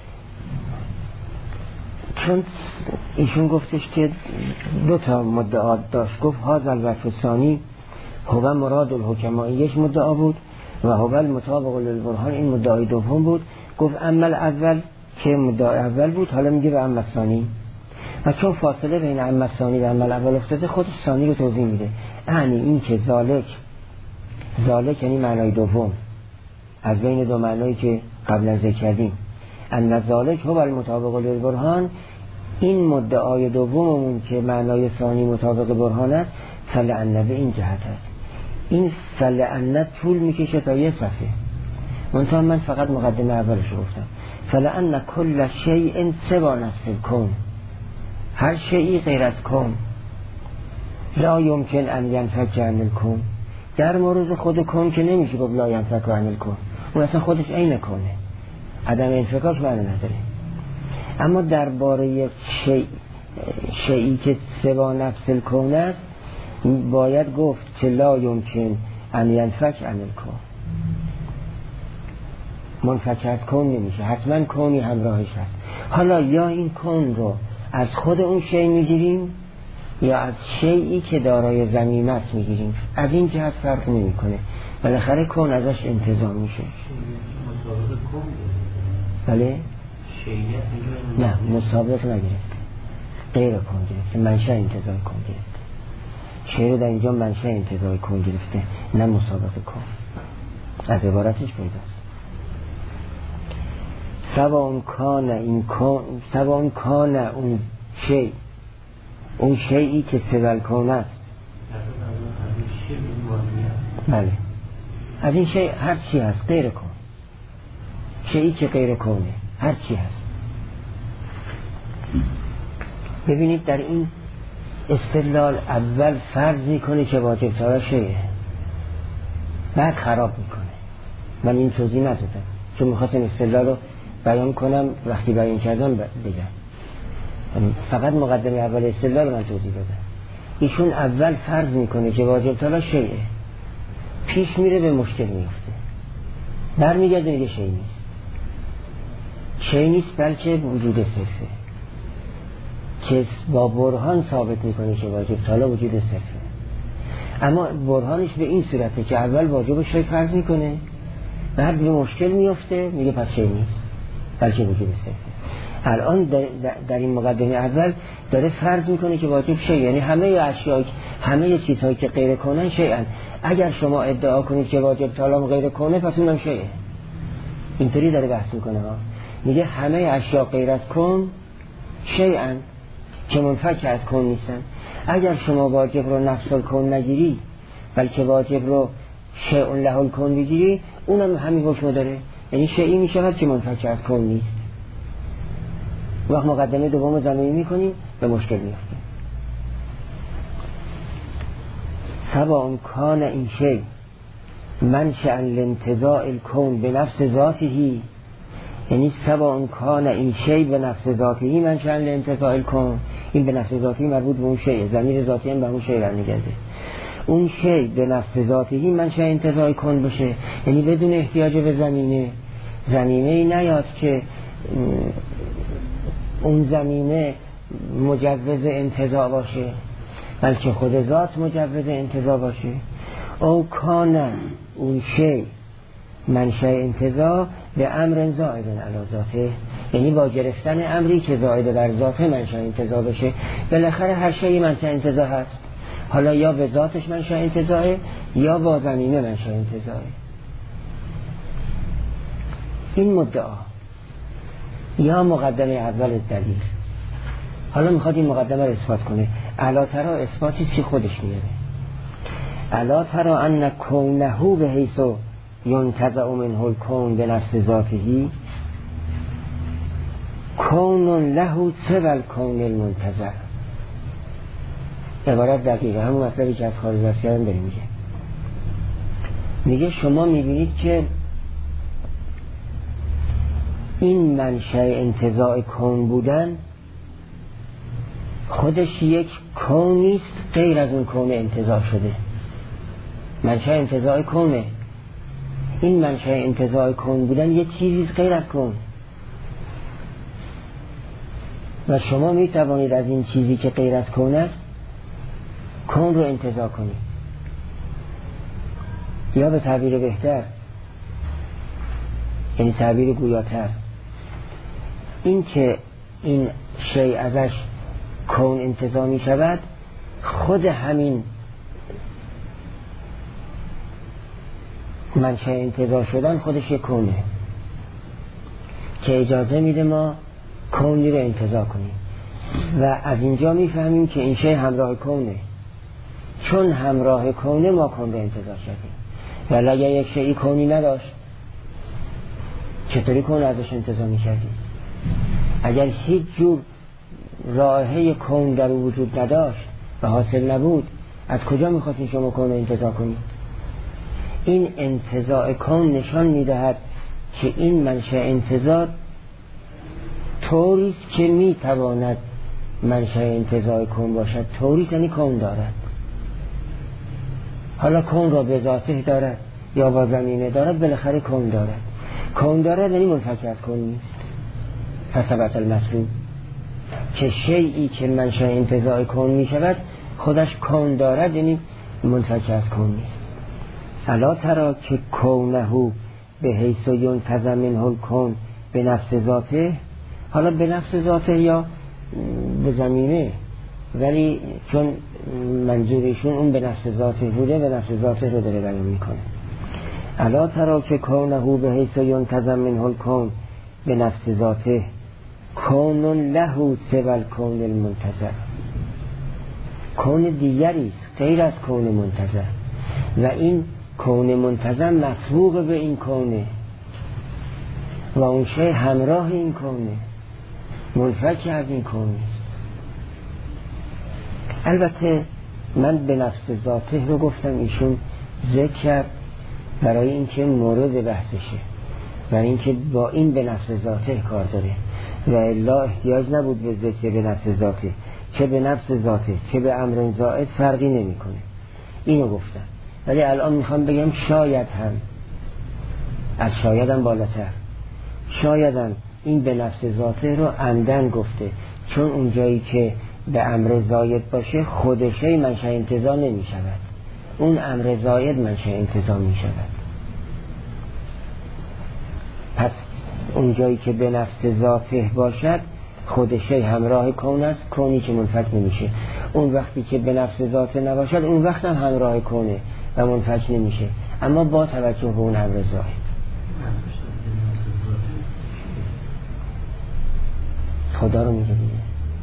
Speaker 1: چون ایشون گفتش که دو تا مدعا داشت، گفت هذا الوصف الثانی هو مراد الحکما، یک مدعا بود، و هو المطابق للبرهان این مدعای دوم بود. گفت اما الاول که مدعای اول بود، حالا میگه و اما الثانی. و چون فاصله بین اما الثانی و اما الاول افتاده، خود ثانی رو توضیح میده. یعنی این که ذالک یعنی معنای دوم، از بین دو معنایی که قبلا ذکر کردیم، ان ذالک هو المطابق للبرهان، این مدعای دوممون که معنای ثانی مطابق برهان است، فلعنه به این جهت است. این فلعنه طول میکشه تا یه صفحه، منتها من فقط مقدمه اولش گفتم. فلعنه کل شیء سوى نفس الکون، هر شیئی غیر از کون، لا یمکن ان ینفک عن الکون، در مورد خود کون که نمیشه گفت لا ینفک عن الکون، اون اصلا خودش عین کونه، عدم انفکاک معنی نداره. اما درباره یک شیئی که سوا نفس الکون است باید گفت که لا یمکن ان ینفک عن الکون، منفک از کون نمیشه، حتما کونی همراهش هست. حالا یا این کون رو از خود اون شیء میگیریم یا از شیئی که دارای ضمیمه است میگیریم، از این جهت فرق نمیکنه، بالاخره کون ازش انتزاع میشه. بله؟ نه مسابق نگرفته، غیر کون گرفته، منشأ انتزاع کون گرفته. شعر در اینجا منشأ انتزاع کون گرفته، نه مسابق کون، از عبارتش پیداست. سواء کان این کون، سواء کان اون شیء، اون شیئی که سوال کون است، بله از این شیء هر چی هست غیر کون، شیئی که غیر کونه هر چی هست. ببینید در این استدلال اول فرض میکنه که واجب طلب شیء، بعد خراب میکنه. من این توضیح ندادم چون میخواستم استدلال رو بیان کنم، وقتی بیان کردم بگم، فقط مقدمه اول استدلال من توضیح دادم. ایشون اول فرض میکنه که واجب طلب شیء، پیش میره به مشکل میفته، برمیگرده میگه شیء نیست، شیء نیست بلکه وجود صرفه، که با برهان ثابت میکنه که واجب طلب وجود صرفه. اما برهانش به این صورته که اول واجب شیء فرض میکنه، بعد به مشکل میفته میگه پس شیء نیست بلکه وجود صرفه. الان در این مقدمه اول داره فرض میکنه که واجب شیء، یعنی همه اشیاء، همه چیزهایی که غیر کونن شیئن. اگر شما ادعا کنید که واجب طلب غیر کونه پس اونم شیء. اینطوری داره بحث میکنه ها، میگه همه اشیاء غیر از کون شیئن که منفک از کون نیستن. اگر شما واجب رو نفس الکون نگیری بلکه واجب رو شیء له الکون بگیری، اونم همین حکم داره، یعنی شیئی میشود که منفک از کون نیست. وقت مقدمه دوم زمینی میکنیم به مشکل میفتیم. سواء کان این شیء منشأ لانتزاع الکون به نفس ذاته، یعنی سواء کان این شیء به نفس ذاته منشأ لانتزاع الکون، این به نفس ذاتی مربوط به اون شیء، ضمیر ذاتی هم به اون شیء برمیگرده. اون شیء به نفس ذاتی منشأ انتزاع کون بشه، یعنی بدون احتیاج به زمینه ای نیاد که اون زمینه مجوز انتزاع باشه، بلکه خود ذات مجوز انتزاع باشه. او کان اون شیء منشأ انتزاع به امر زائد علی ذاته، یعنی با گرفتن امری که زائد بر ذاته منشأ انتزاع بشه. بالاخره هر شیء منشأ انتزاع هست، حالا یا به ذاتش منشأ انتزاعه یا با زمینه منشأ انتزاعه. این مدعا یا مقدمه اول دلیل. حالا میخواد این مقدمه رو اثبات کنه. الا ترى اثباتی چی خودش میاره. الا ترى ان کونه به حیث ینتزع منه الکون به نفس ذاته کون له سوى الکون المنتزع. عبارت دقیقه همون مطلبی که از خارج از کردن داره میگه شما میبینید که این منشأ انتزاع کون بودن خودش یک کون نیست غیر از اون کون انتزاع شده. منشأ انتزاع کونه، این منشأ انتزاع کون بودن یک چیزی غیر از کون، و شما می توانید از این چیزی که غیر از کون است کون رو انتزاع کنید، یا به تعبیر بهتر یعنی تعبیر گویاتر، این که این شیء ازش کون انتزاع می شود منشأ انتزاع شدن خودش یک کونه که اجازه میده ما کونی رو انتزاع کنیم و از اینجا میفهمیم که این شی همراه کونه، چون همراه کونه ما کون رو انتزاع شدیم. ولی اگر یک شیئی کونی نداشت چطوری کون ازش انتزاع میکردیم؟ اگر هیچ جور راهه کون در وجود نداشت و حاصل نبود، از کجا میخواستین شما کون رو انتزاع کنید؟ این انتزاع کون نشان میدهد که این منشأ انتزاع طوریست که میتواند منشأ انتزاع کون باشد. طوریست یعنی کون دارد. حالا کون را به ذاته دارد یا با زمینه دارد، بالاخره کون دارد. کون دارد یعنی منفک از کون نیست. فثبت المطلوب که شیئی که منشأ انتزاع کون می شود خودش کون دارد، یعنی منفک از کون نیست. الا ترا که کونه به حیث ینتظم منه الکون به نفس ذاته، حالا به نفس ذاته یا به زمینه، ولی چون منظورشون اون به نفس ذاته بوده، به نفس ذاته رو داره بیان میکنه. الا ترا که کونه به حیث ینتظم منه الکون به نفس ذاته کون له سوی الکون المنتظر، کون دیگری است غیر از کون منتظر و این کون منتظر مسبوق به این کونه و اون شی همراه این کونه، منفک از این کونه. البته من به نفس ذاته رو گفتم، ایشون ذکر کرد برای اینکه مورد بحثشه، برای اینکه با این به نفس ذاته کار داره و الا احتیاج نبود به ذکر به نفس ذاته، چه به نفس ذاته چه به امر زائد فرقی نمیکنه. اینو گفتم. ولی الان میخوام بگم شاید هم از شایدم بالاتر، شایدم این به نفس ذاته رو عمدن گفته، چون اون جایی که به امر زائد باشه خودشه منشأ انتزاع نمی شود، اون امر زائد منشأ انتزاع می شود. پس اون جایی که به نفس ذاته باشد خودشه همراه کون است، کونی که منفک نمیشه. اون وقتی که به نفس ذاته نباشد اون وقت هم همراه کونه و منفک نمیشه، اما با توجه به اون امر زائد. خدا رو میگه دیگه،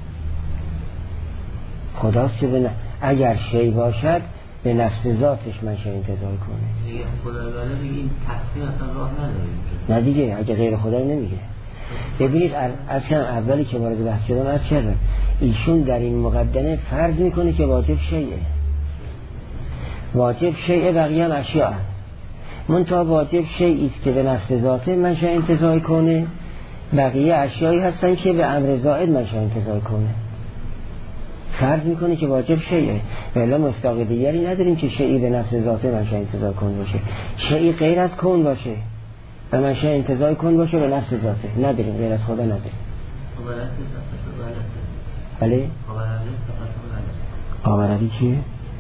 Speaker 1: خداست که اگر شی باشد به نفس ذاتش منشأ انتزاع کنه
Speaker 2: دیگه. خدا ولی دیگه این تقسیم اصلا راه نداره
Speaker 1: نه دیگه، اگه غیر خدا نمیگه. ببینید اصلا اولی که وارد بحث شدم از کردم، ایشون در این مقدمه فرض میکنه که واجب شیئه، واجب شیئه بقیه هم اشیاء، منتها واجب شیئی است که به نفس ذاته منشأ انتزاع کنه، بقیه اشیایی هستن که به امر زائد منشأ انتزاع کنه. فرض میکنه که واجب شیئه، ولی مستاق دیگری نداریم که شیئی به نفس ذاته منشأ انتزاع کن باشه، شیئی غیر از کون باشه و منشأ انتزاع کن باشه به نفس ذاته نداریم، غیر از خدا نداریم. بله؟ آوردی چیه؟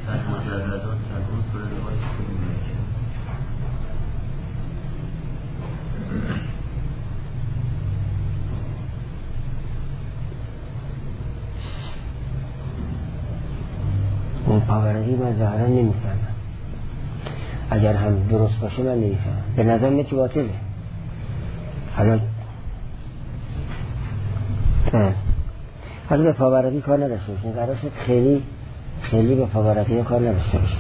Speaker 1: اون پاوردی من ظاهرا نمیفهمم، اگر هم درست باشه من نمیفهمم، به نظر میاد که باطله. حالا به پاوردی کار نداشته باشیم، قرار شد خیلی به پاوردی کار نداشته باشیم.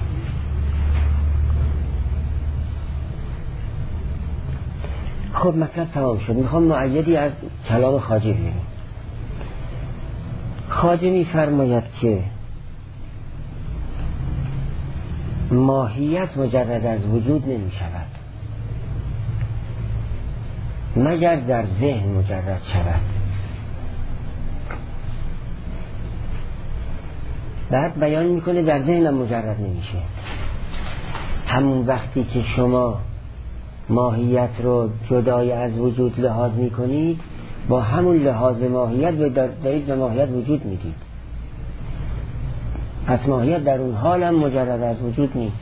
Speaker 1: خب مطلب تمام شد. میخوام مؤیدی از کلام خواجه بگیم. خواجه میفرماید که ماهیت مجرد از وجود نمی شود مگر در ذهن مجرد شود. بعد بیان میکنه در ذهن هم مجرد نمیشه. همون وقتی که شما ماهیت رو جدای از وجود لحاظ میکنید، با همون لحاظ ماهیت دارید به ماهیت وجود میدید. پس ماهیت در اون حال هم مجرد از وجود نیست.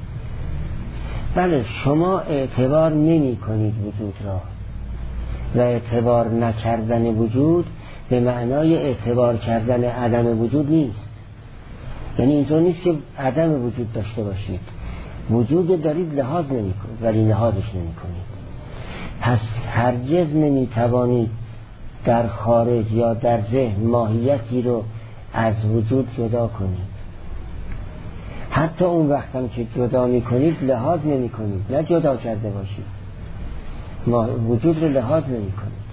Speaker 1: بله شما اعتبار نمی کنید وجود را، و اعتبار نکردن وجود به معنای اعتبار کردن عدم وجود نیست. یعنی اینطور نیست که عدم وجود داشته باشید، وجود دارید لحاظ نمی کنید ولی لحاظش نمی کنید. پس هرگز نمی توانید در خارج یا در ذهن ماهیتی رو از وجود جدا کنید. حتی اون وقت هم که جدا می کنید لحاظ نمی کنید، نه جدا کرده باشید، وجود رو لحاظ نمی کنید.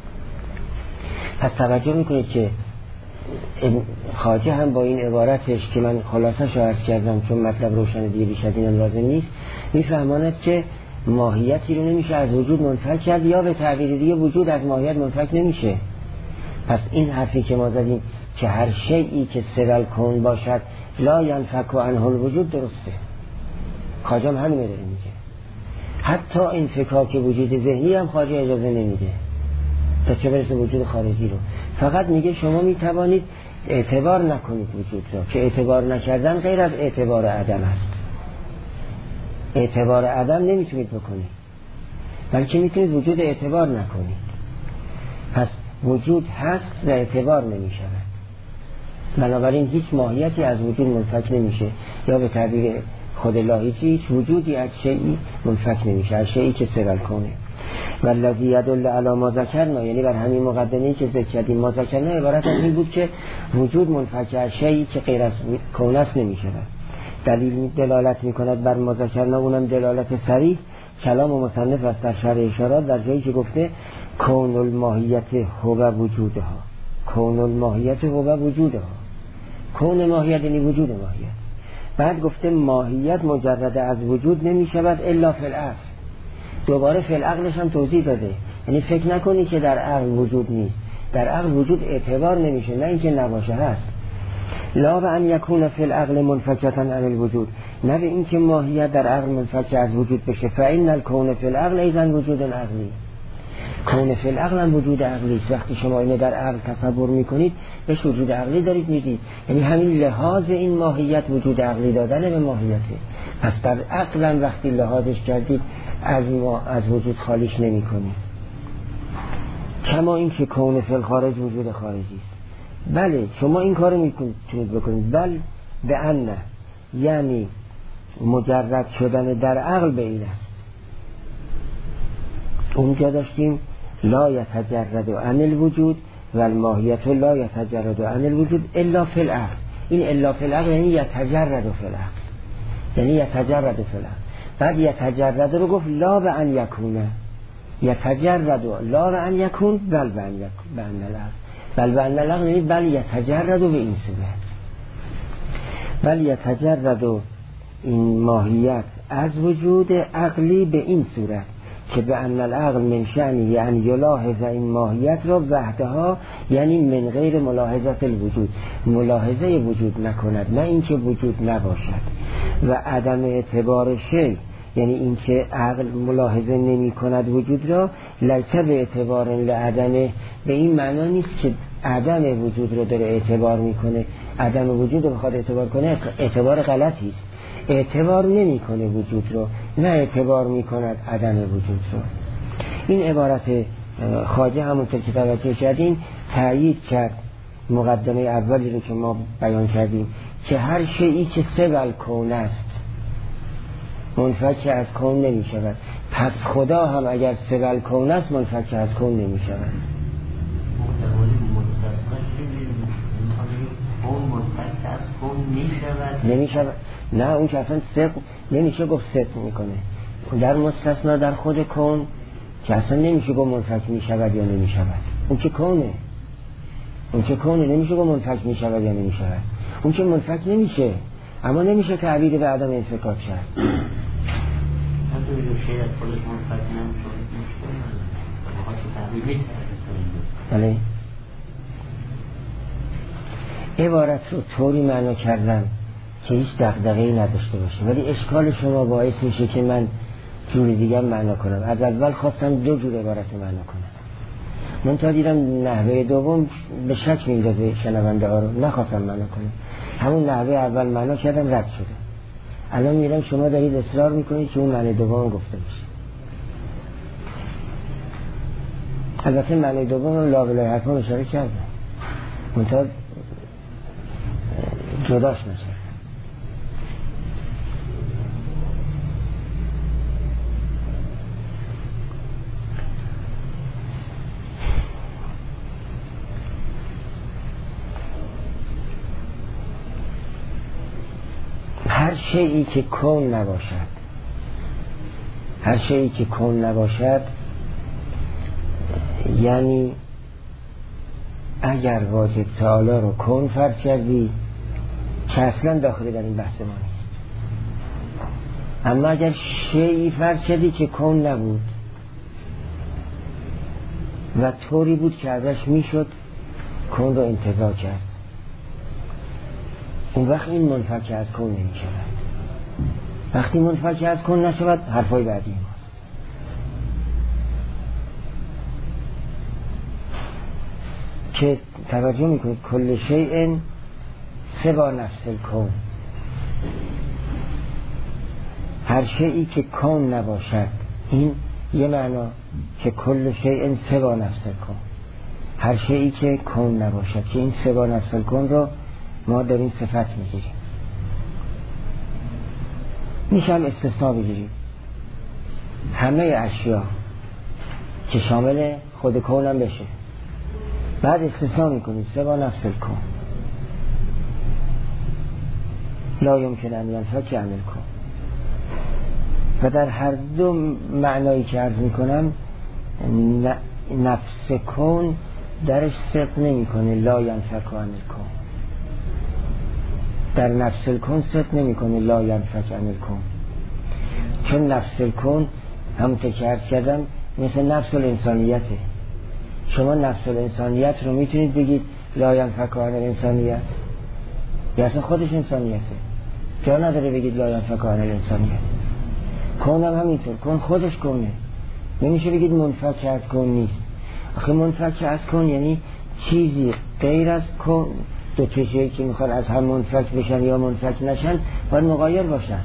Speaker 1: پس توجه می کنید که خواجه هم با این عبارتش که من خلاصه شو عرض کردم چون مطلب روشن دیگه بیش از اینم لازم نیست، میفهماند که ماهیتی رو نمیشه از وجود منفک کرد، یا به تعبیر دیگه وجود از ماهیت منفک نمیشه. پس این حرفی که ما زدیم که هر شیئی که سر کون باشد لا ینفک عنه الوجود درسته. خواجه هم همین داره میگه. حتی این فکاک وجود ذهنی هم خواجه اجازه نمیده تا چه برسه وجود خارجی رو. فقط میگه شما میتوانید اعتبار نکنید وجود رو، که اعتبار نکردن غیر از اعتبار عدم است. اعتبار عدم نمیتونید بکنید، بلکه میتونید وجود اعتبار نکنید. پس وجود هست و اعتبار نمیشود. بنابراین هیچ ماهیتی از وجود منفک نمیشه، یا به تعبیر خود الهی هیچ وجودی از شیئی منفک نمیشه، از شیئی که سر الکونه. والذی یدل علی ما ذکرنا، یعنی بر همین مقدمه‌ای که ذکر کردیم ما ذکرنا عبارت از این بود که وجود منفک از شیئی که غیر از کون است نمیشه. دلیل دلالت میکند بر ما ذکرنا، اونم دلالت صریح کلام و مصنف است در شرح اشارات، در جایی که گفته کون الماهیت هو وجودها. کون الماهیت هو وجودها. کون ماهیت یعنی وجود ماهیت. بعد گفته ماهیت مجرد از وجود نمی شود الا فی العقل. دوباره فی العقلش هم توضیح داده، یعنی فکر نکنی که در عقل وجود نیست، در عقل وجود اعتبار نمیشه، نه اینکه نباشه هست. لا به ان یکون فی العقل منفکتا عن الوجود، نه به اینکه ماهیت در عقل منفک از وجود بشه. فإن الکون فی العقل ایضا وجود عقلی. کون فی العقل هم وجود عقلی است. وقتی شما اینو در عقل تصور میکنید بهش وجود عقلی دارید میدید، یعنی همین لحاظ این ماهیت وجود عقلی دادن به ماهیته. پس در عقل وقتی لحاظش کردید از وجود خالیش نمی کنید. کما این که کون فی الخارج وجود خارجی است. بله شما این کارو میتونید بکنید، بل به ان، یعنی مجرد شدن در عقل به این است. اونجا داشتیم لا یتجرد عن الوجود و الماهیت لا یتجرد عن الوجود الا فی العقل. این الا فی العقل یعنی یتجرد فی العقل، یعنی یتجرد فی العقل. بعد یتجرد رو گفت لا به ان یکونه، یتجرد لا به ان یکون بل به ان العقل. بل به ان العقل یعنی بل یتجرد به این صورت، بل یتجرد این ماهیت از وجود عقلی به این صورت که به ان العقل من شأنه یعنی یلاحظ این ماهیت را وحدها، یعنی من غیر ملاحظت الوجود، ملاحظه وجود نکند، نه اینکه وجود نباشد. و عدم اعتبار شی، یعنی اینکه عقل ملاحظه نمی کند وجود را، لیس به اعتبار لعدمه، به این معنا نیست که عدم وجود رو داره اعتبار میکنه. عدم وجود رو بخواد اعتبار کنه اعتبار غلطی است. اعتبار نمی کنه وجود رو، نه اعتبار می کند عدم وجود رو. این عبارت خواجه همونطور که توجه کردیم تأیید کرد مقدمه اولی رو که ما بیان کردیم که هر شیئی که سوال کون است منفک از کون نمی شود. پس خدا هم اگر سوال کون است منفک از کون نمی شود. نمی شود. نه اون که اصلا صدق نمیشه گفت صدق میکنه. در مستثنا در خود کون که اصلا نمیشه گفت منفک میشود یا نمیشود. اون که کونه، اون که کونه، نمیشه گفت منفک میشود یا نمیشود. اون که منفک نمیشه، اما نمیشه تعبیر به عدم انفکاک شد. بله عبارت رو طوری معنا کردم که هیچ دغدغه‌ای نداشته باشه، ولی اشکال شما باعث میشه که من جور دیگر معنا کنم. از اول خواستم دو جور عبارت معنا کنم، من تا دیدم نحوه دوم به شک میندازه شنونده ها رو، نخواستم معنا کنم. همون نحوه اول معنا کردم رد شده. الان میرم شما دارید اصرار میکنید که اون معنی دوم گفته بشه. البته معنی دوم لابلای حرفان اشاره کردم، منتها جداش نشه. شیئی که کون نباشد، هر شیئی که کون نباشد یعنی اگر واجب تعالی رو کون فرض کردی که اصلا داخلی در این بحث ما نیست، اما اگر شیئی فرض کردی که کون نبود و طوری بود که ازش میشد کون رو انتزاع کرد، اون وقت این منفک از کون نمی شود. وقتی منفک از کون نشود حرفای بعدی ما که توجه میکنید کل شیء سوا نفس الکون، هر شیئی که کون نباشد، این یه معنا که کل شیء سوا نفس الکون، هر شیئی که کون نباشد، که این سوا نفس الکون رو ما در این صفت میگیریم. میشه هم استثناء بگیریم، همه اشیا که شامل خود کون هم بشه، بعد استثناء میکنیم سوا نفس الکون لا یمکن ان ینفک عن الکون. و در هر دو معنایی که عرض میکنم نفس کون درش صدق نمیکنه لا ینفک عن الکون، در نفس الکون صدق نمیکنه لا ینفک عن الکون، چون نفس الکون همونطور که عرض کردم مثل نفس الانسانیته. شما نفس الانسانیت رو میتونید بگید لا ینفک عن الانسانیت، یا اصلا خودش انسانیته، جا نداره بگید لا ینفک عن الانسانیت. کون هم همینطور، کون خودش کونه، نمیشه بگید منفک از کون نیست. آخه منفک از کون یعنی چیزی غیر از کون، دو چیزی که میخوان از هم منفک بشن یا منفک نشن باید مغایر باشن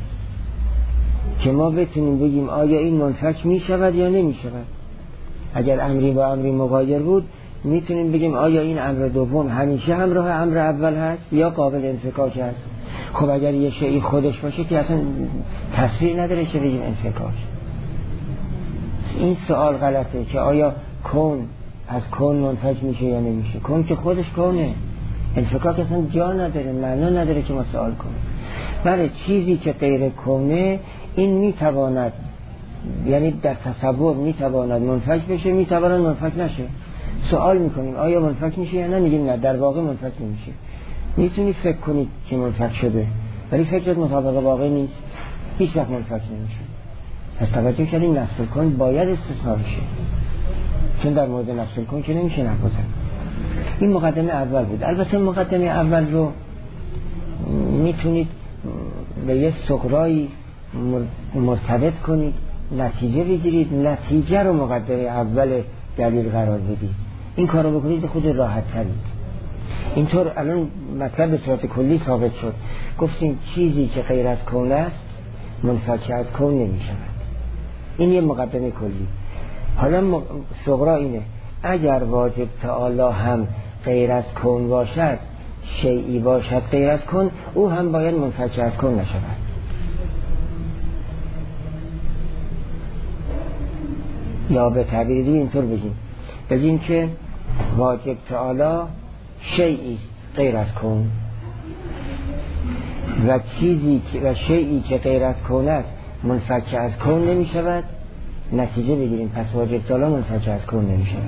Speaker 1: که ما بتونیم بگیم آیا این منفک میشود یا نمیشود. اگر امری با امری مغایر بود میتونیم بگیم آیا این امر دوم همیشه همراه امر اول هست یا قابل انفکاک هست. خب اگر یه شیئی خودش باشه که اصلا تصویر نداره که بگیم انفکاک. این سوال غلطه که آیا کون از کون منفک میشه یا نمیشه. کون که خودش کونه، انفکاک اصلا جا نداره، معنا نداره که ما سوال کنیم. برای چیزی که غیر کونه این میتواند، یعنی در تصور میتواند منفک بشه، میتواند منفک نشه. سوال میکنیم آیا منفک میشه یا نه، میگیم نه، در واقع منفک نمیشه. میتونی فکر کنید که منفک شده ولی فکرت مطابق واقع نیست، هیچ وقت منفک نمیشه. از توجه کردیم نفس الکون باید استثناء بشه، چون در مورد نفس الکون که نمیشه نبازن. این مقدمه اول بود. البته مقدمه اول رو میتونید به یه صغرایی مرتبط کنید، نتیجه بگیرید، نتیجه رو مقدمه اول دلیل قرار بدید. این کار رو بکنید خود راحت ترید. اینطور الان مطلب به صورت کلی ثابت شد. گفتیم چیزی که غیر از کون است منفک از کون نمی شود. این یه مقدمه کلی. حالا صغرا اینه اگر واجب تعالی هم غیر از کون باشد، شیئی باشد غیر از کون، او هم باید منفک از کون نشود. یا به تعبیر دیگه اینطور بگیم که واجب تعالی شیئی غیر از کون و چیزی و شیئی که غیر از کون است منفک از کون نمی شود. نتیجه بگیریم پس واجب تعالی منفک از کون نمی شود.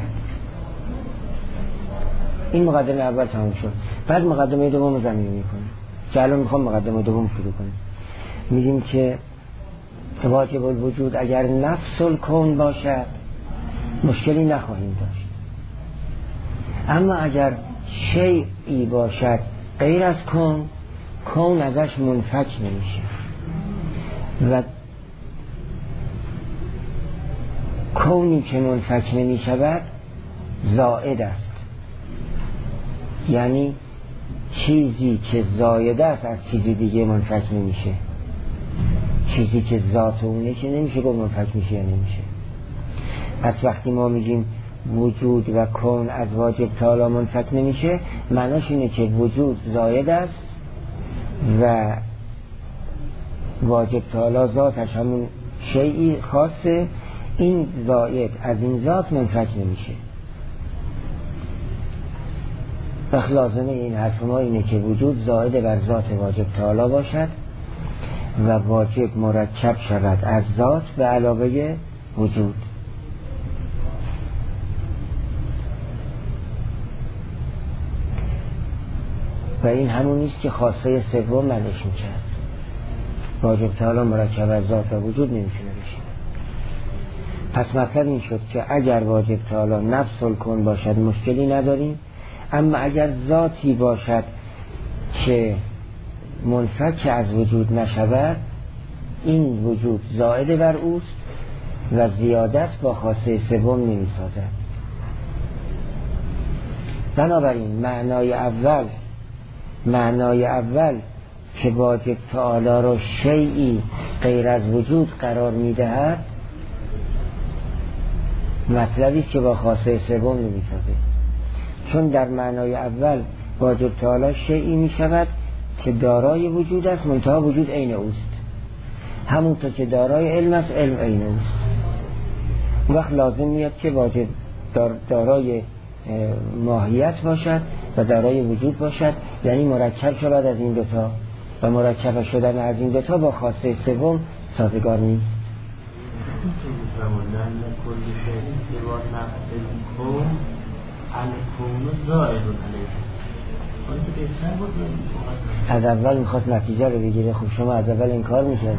Speaker 1: این مقدمه اول تمام شد. بعد مقدمه دوم زمین میکنیم که الان میخوام مقدمه دوم شروع کنیم. میگیم که واجب الوجود اگر نفس الکون باشد مشکلی نخواهیم داشت، اما اگر شیئی باشد غیر از کون، کون ازش منفک نمیشه و کونی که منفک نمی شود زائد است. یعنی چیزی که زائد است از چیزی دیگه منفک نمیشه. چیزی که ذات اونه که نمیشه گفت منفک میشه یا نمیشه. پس وقتی ما میگیم وجود و کون از واجب تعالی منفک نمیشه، معناش اینه که وجود زائد است و واجب تعالی ذاتش همون شیئی خاصه، این زائد از این ذات منفک نمیشه. وقت لازمه این حرف ما اینه که وجود زائد بر ذات واجب تعالی باشد و واجب مرکب شود از ذات به علاوه وجود. و این همون است که خاصه سوم منش میکرد. واجب تعالی مرکب از ذات و وجود نمیتونه بشه. پس مطلب این شد که اگر واجب تعالی نفس الکون باشد مشکلی نداریم، اما اگر ذاتی باشد که منفک از وجود نشود، این وجود زائد بر اوست و زیادت با خاصه سوم نمیسازد. بنابراین معنای اول که واجب تعالی را شیئی غیر از وجود قرار میدهد مطلبی است که با خاصه سوم نمیسازه. چون در معنای اول واجب تعالی شیئی می شود که دارای وجود است، منتها وجود عین اوست. همونطور که دارای علم است، علم عین اوست. وقت لازم میاد که واجب دارای ماهیت باشد و دارای وجود باشد، یعنی مرکب شود از این دوتا، و مرکب شدن از این دوتا با خاصه سوم سازگار نیست. از اول میخواست نتیجه رو بگیره. خب شما از اول این کار میکردید.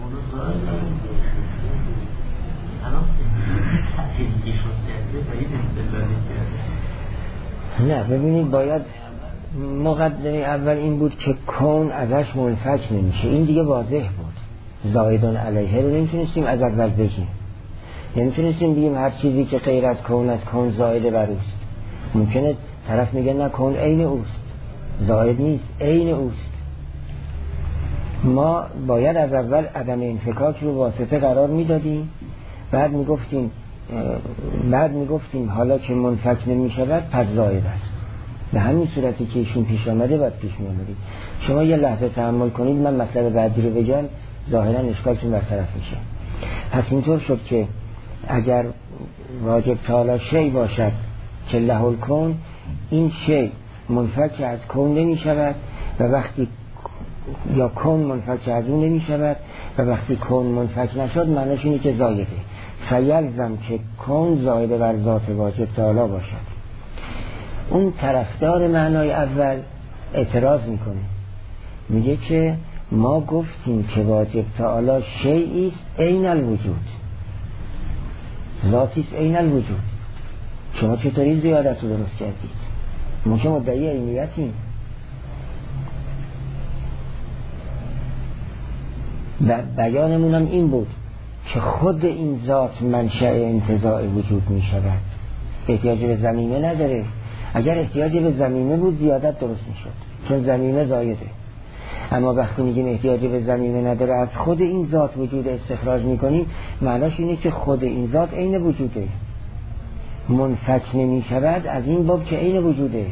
Speaker 1: نه ببینید، باید مقدمه اول این بود که کون ازش منفک نمیشه. این دیگه واضح بود. زائدون علیه رو نمیتونستیم از اول بگیم. نمیتونستیم بگیم هر چیزی که غیر از کون از کون زائد بر اوست. ممکنه طرف میگه نه کون عین اوست، زائد نیست، عین اوست. ما باید از اول عدم انفکاک رو واسطه قرار میدادیم، بعد میگفتیم حالا که منفک نمیشود پس زائد است. به همین صورتی که ایشون پیش آمده باید پیش میامدید. شما یه لحظه تأمل کنید، من مطلب بعدی رو بگم، ظاهرا اشکالتون برطرف میشه. پس اینطور شد که اگر واجب تعالی شی باشد که له الکون، این شی منفک از کون نمی شود و وقتی یا کون منفک از اون نمی شود و وقتی کون منفک نشد معنیش اینه که زایده. فیلزم که کون زایده بر ذات واجب تعالی باشد. اون طرفدار معنای اول اعتراض میکنه، میگه که ما گفتیم که واجب تعالی شیئی است عین الوجود، ذاتی است عین الوجود. شما چطوری زیادت رو درست کردید؟ ما که مدعی عینیتیم. بیانمونم این بود که خود این ذات منشأ انتزاع وجود می شود، احتیاج به ضمیمه نداره. اگر احتیاج به ضمیمه بود زیادت درست می شد، چون ضمیمه زایده. اما وقتی میگیم احتیاج به ضمیمه نداره، از خود این ذات وجود استخراج میکنیم، معناش اینه که خود این ذات عین وجوده، منفک نمی شود از این باب که عین وجوده.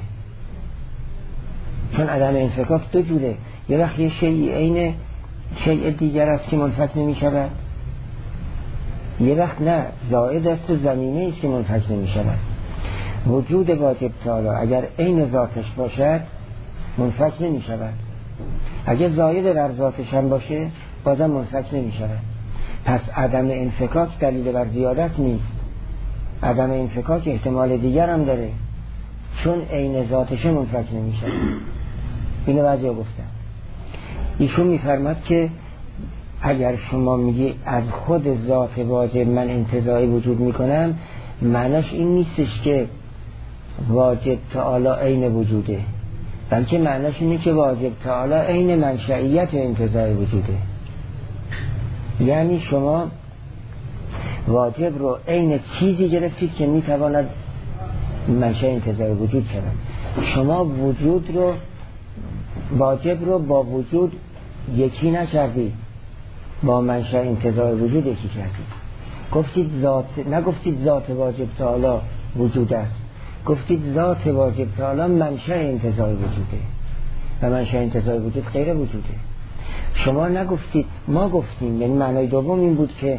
Speaker 1: چون عدم انفکاک دو جوره، یه وقت یه شیئی عین شیء دیگر است که منفک نمی شود، یه وقت نه، زائد است و ضمیمه است که منفک نمی شود. وجود واجب تعالی اگر عین ذاتش باشد منفک نمی شود، اگر زائد بر ذاتش هم باشه بازم منفک نمی شود. پس عدم انفکاک دلیل بر زیادت نیست، عدم انفکاک احتمال دیگر هم داره، چون عین ذاتش منفک نمی شود. اینو بعضی ها گفتن. ایشون میفرماد که اگر شما میگی از خود ذات واجب من انتزاعی وجود میکنم، معناش این نیستش که واجب تعالی عین وجوده، بلکه معناش اینه که واجب تعالی عین منشأیت انتزاعی وجوده. یعنی شما واجب رو عین چیزی گرفتید که میتواند منشأ انتزاعی وجود شود. شما وجود رو، واجب رو با وجود یکی نکردید، با منشأ انتزاع وجود یکی کردید. گفتید نگفتید ذات واجب تعالی وجود است، گفتید ذات واجب تعالی منشأ انتزاع وجوده و منشأ انتزاع وجود غیر وجوده. شما نگفتید، ما گفتیم. یعنی معنای دوم این بود که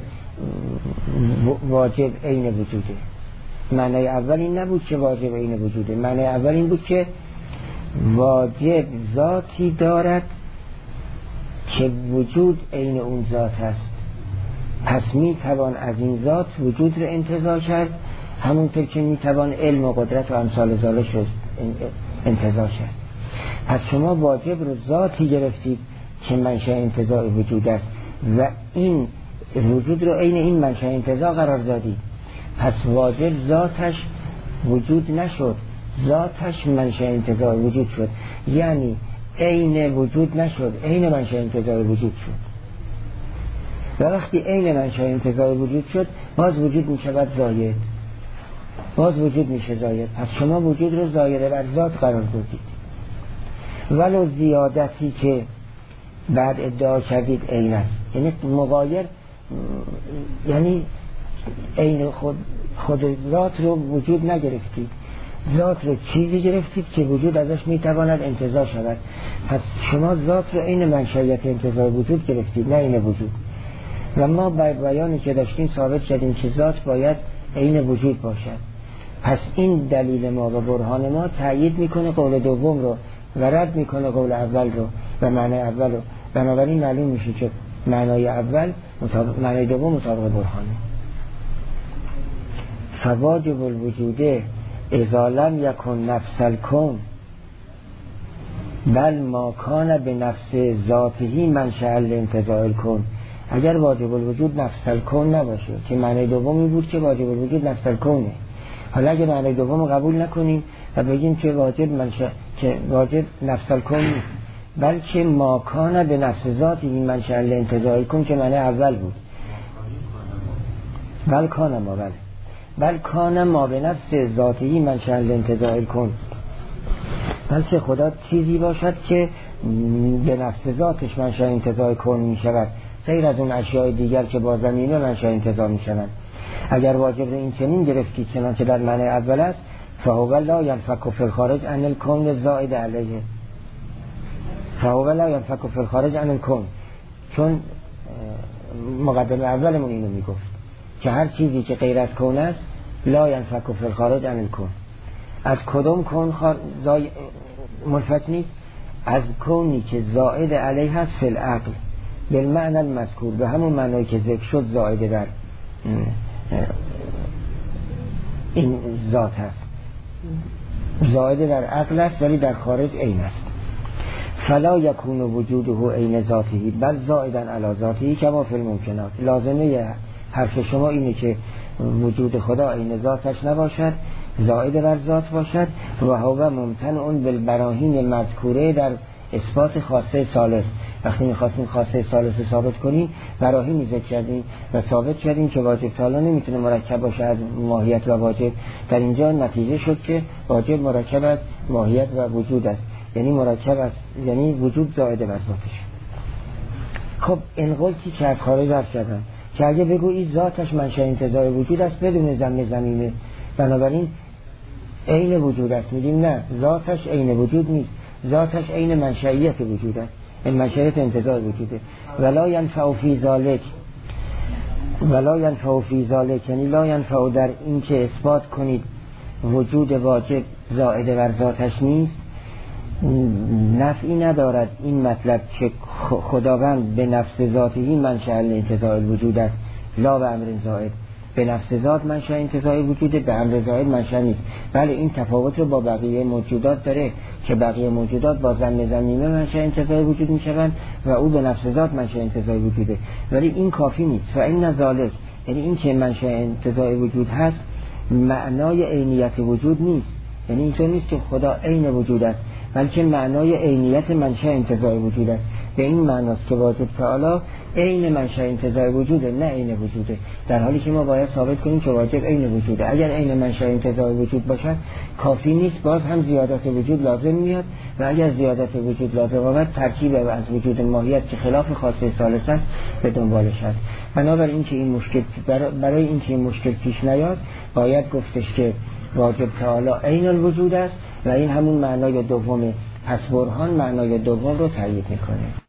Speaker 1: واجب عین وجوده. معنای اول این نبود که واجب عین وجوده، معنای اول این بود که واجب ذاتی دارد که وجود عین اون ذات است، پس میتوان از این ذات وجود رو انتزاع کرد، همونطور که میتوان علم و قدرت و امثال ذالک رو انتزاع کرد. پس شما واجب رو ذاتی گرفتید که منشأ انتزاع وجود است و این وجود رو عین این منشأ انتزاع قرار دادید. پس واجب ذاتش وجود نشد، ذاتش منشأ انتزاع وجود شد، یعنی عین وجود نشد، عین منشأ انتزاع وجود شد. و وقتی عین منشأ انتزاع وجود شد، باز وجود می شود زاید، باز وجود میشه زاید. پس شما وجود رو زایده بر ذات قرار دادید. ولو زیادتی که بعد ادعا کردید عین است، یعنی مغایر، یعنی عین خود ذات رو وجود نگرفتید، ذات رو چیزی گرفتید که وجود ازش میتواند انتزاع شود. پس شما ذات رو عین منشأیت انتزاع وجود گرفتید، نه عین وجود. و ما بر بیانی که داشتیم ثابت کردیم که ذات باید عین وجود باشد. پس این دلیل ما و برهان ما تأیید میکنه قول دوم رو و رد میکنه قول اول رو و معنی اول رو. بنابراین معلوم میشه که معنای اول معنی دوم مطابق برهانه. فواجب الوجود اذا لم یکن نفس الکون بل ما کان به نفس ذاته منشأ الانتزاع الکون. اگر واجب الوجود نفس الکون نباشه، که معنی دومی بود که واجب الوجود نفس الکونه، حالا اگه معنی دوم قبول نکنیم و بگیم که واجب نفس الکون نیست، بلکه ما کان به نفس ذاته منشأ الانتزاع الکون که معنی اول بود. بل کان ما به نفس ذاته منشأ الانتزاع الکون، بلکه خدا چیزی باشد که به نفس ذاتش منشأ انتزاع کون می شود، غیر از اون اشیاء دیگر که با زمینه منشأ انتزاع می شوند. اگر واجب رو این چنین گرفتید چنانچه در معنی اول است، فهو لا ينفك في الخارج عن الكون الزائد علیه، فهو لا ينفك في الخارج عن الكون، چون مقدمه اولمون اینو میگفت که هر چیزی که غیر از کون است لا ينفك في الخارج عن الكون. از کدوم کون منفک نیست؟ از کونی که زائد علیه هست فی العقل بالمعنى المذکور، به همون معنی که ذکر شد زائد در این ذات هست، زائد در عقل است ولی در خارج عین است. فلا یکون وجوده عین ذاته بل زائدا علی ذاته کما فی الممکنات. لازمه حرف شما اینه که وجود خدا عین ذاتش نباشد، زائد بر ذات باشد و هو ممتنع بالبراهین المذکوره در اثبات خاصه ثالث. وقتی می‌خواستیم خاصه ثالث ثابت کنیم براهین ذکر کردیم و ثابت کردیم که واجب تعالی نمیتونه مرکب باشه از ماهیت و واجب. در اینجا نتیجه شد که واجب مرکب از ماهیت و وجود است، یعنی مرکب است، یعنی وجود زائد بر ذاتش. خب این قولتی که از خارج حرف کردن که اگه بگویی ذاتش منشأ انتزاع وجود است بدون زمینه، بنابراین عین وجود است. میگیم نه، ذاتش عین وجود نیست، ذاتش عین منشأیت وجود است، این منشأیت انتزاع وجوده. ولا ينفع فی ذلک یعنی لا ينفع در این که اثبات کنید وجود واجب زائد بر ذاتش نیست، نفعی ندارد این مطلب که خداوند به نفس ذاتی منشأ انتزاع وجود است لا به امر زائد. به نفس ذات منشأ انتزاع وجوده، به امر زائد منشأ نیست. بله این تفاوت رو با بقیه موجودات داره که بقیه موجودات با زمینه منشأ انتزاع وجود میشوند و او به نفس ذات منشأ انتزاع وجوده، ولی این کافی نیست. فإن ذلک یعنی این که منشأ انتزاع وجود هست معنای عینیت وجود نیست، یعنی اینطور نیست که خدا عین وجود است، بلکه معنای عینیت منشأ انتزاع وجود است. به این معناست که واجب تعالی عین منشأ انتزاع وجوده نه عین وجوده، در حالی که ما باید ثابت کنیم که واجب عین وجوده. اگر عین منشأ انتزاع وجود باشد کافی نیست، باز هم زیادت وجود لازم میاد و اگر زیادت وجود لازم آمد ترکیب از وجود ماهیت که خلاف خاصه ثالث است به دنبالش است. بنابراین که این مشکل برای اینکه این مشکل پیش نیاد باید گفتش که واجب تعالی عین الوجود است و این همون معنای دومه. پس برهان معنای دوم رو تایید میکنه.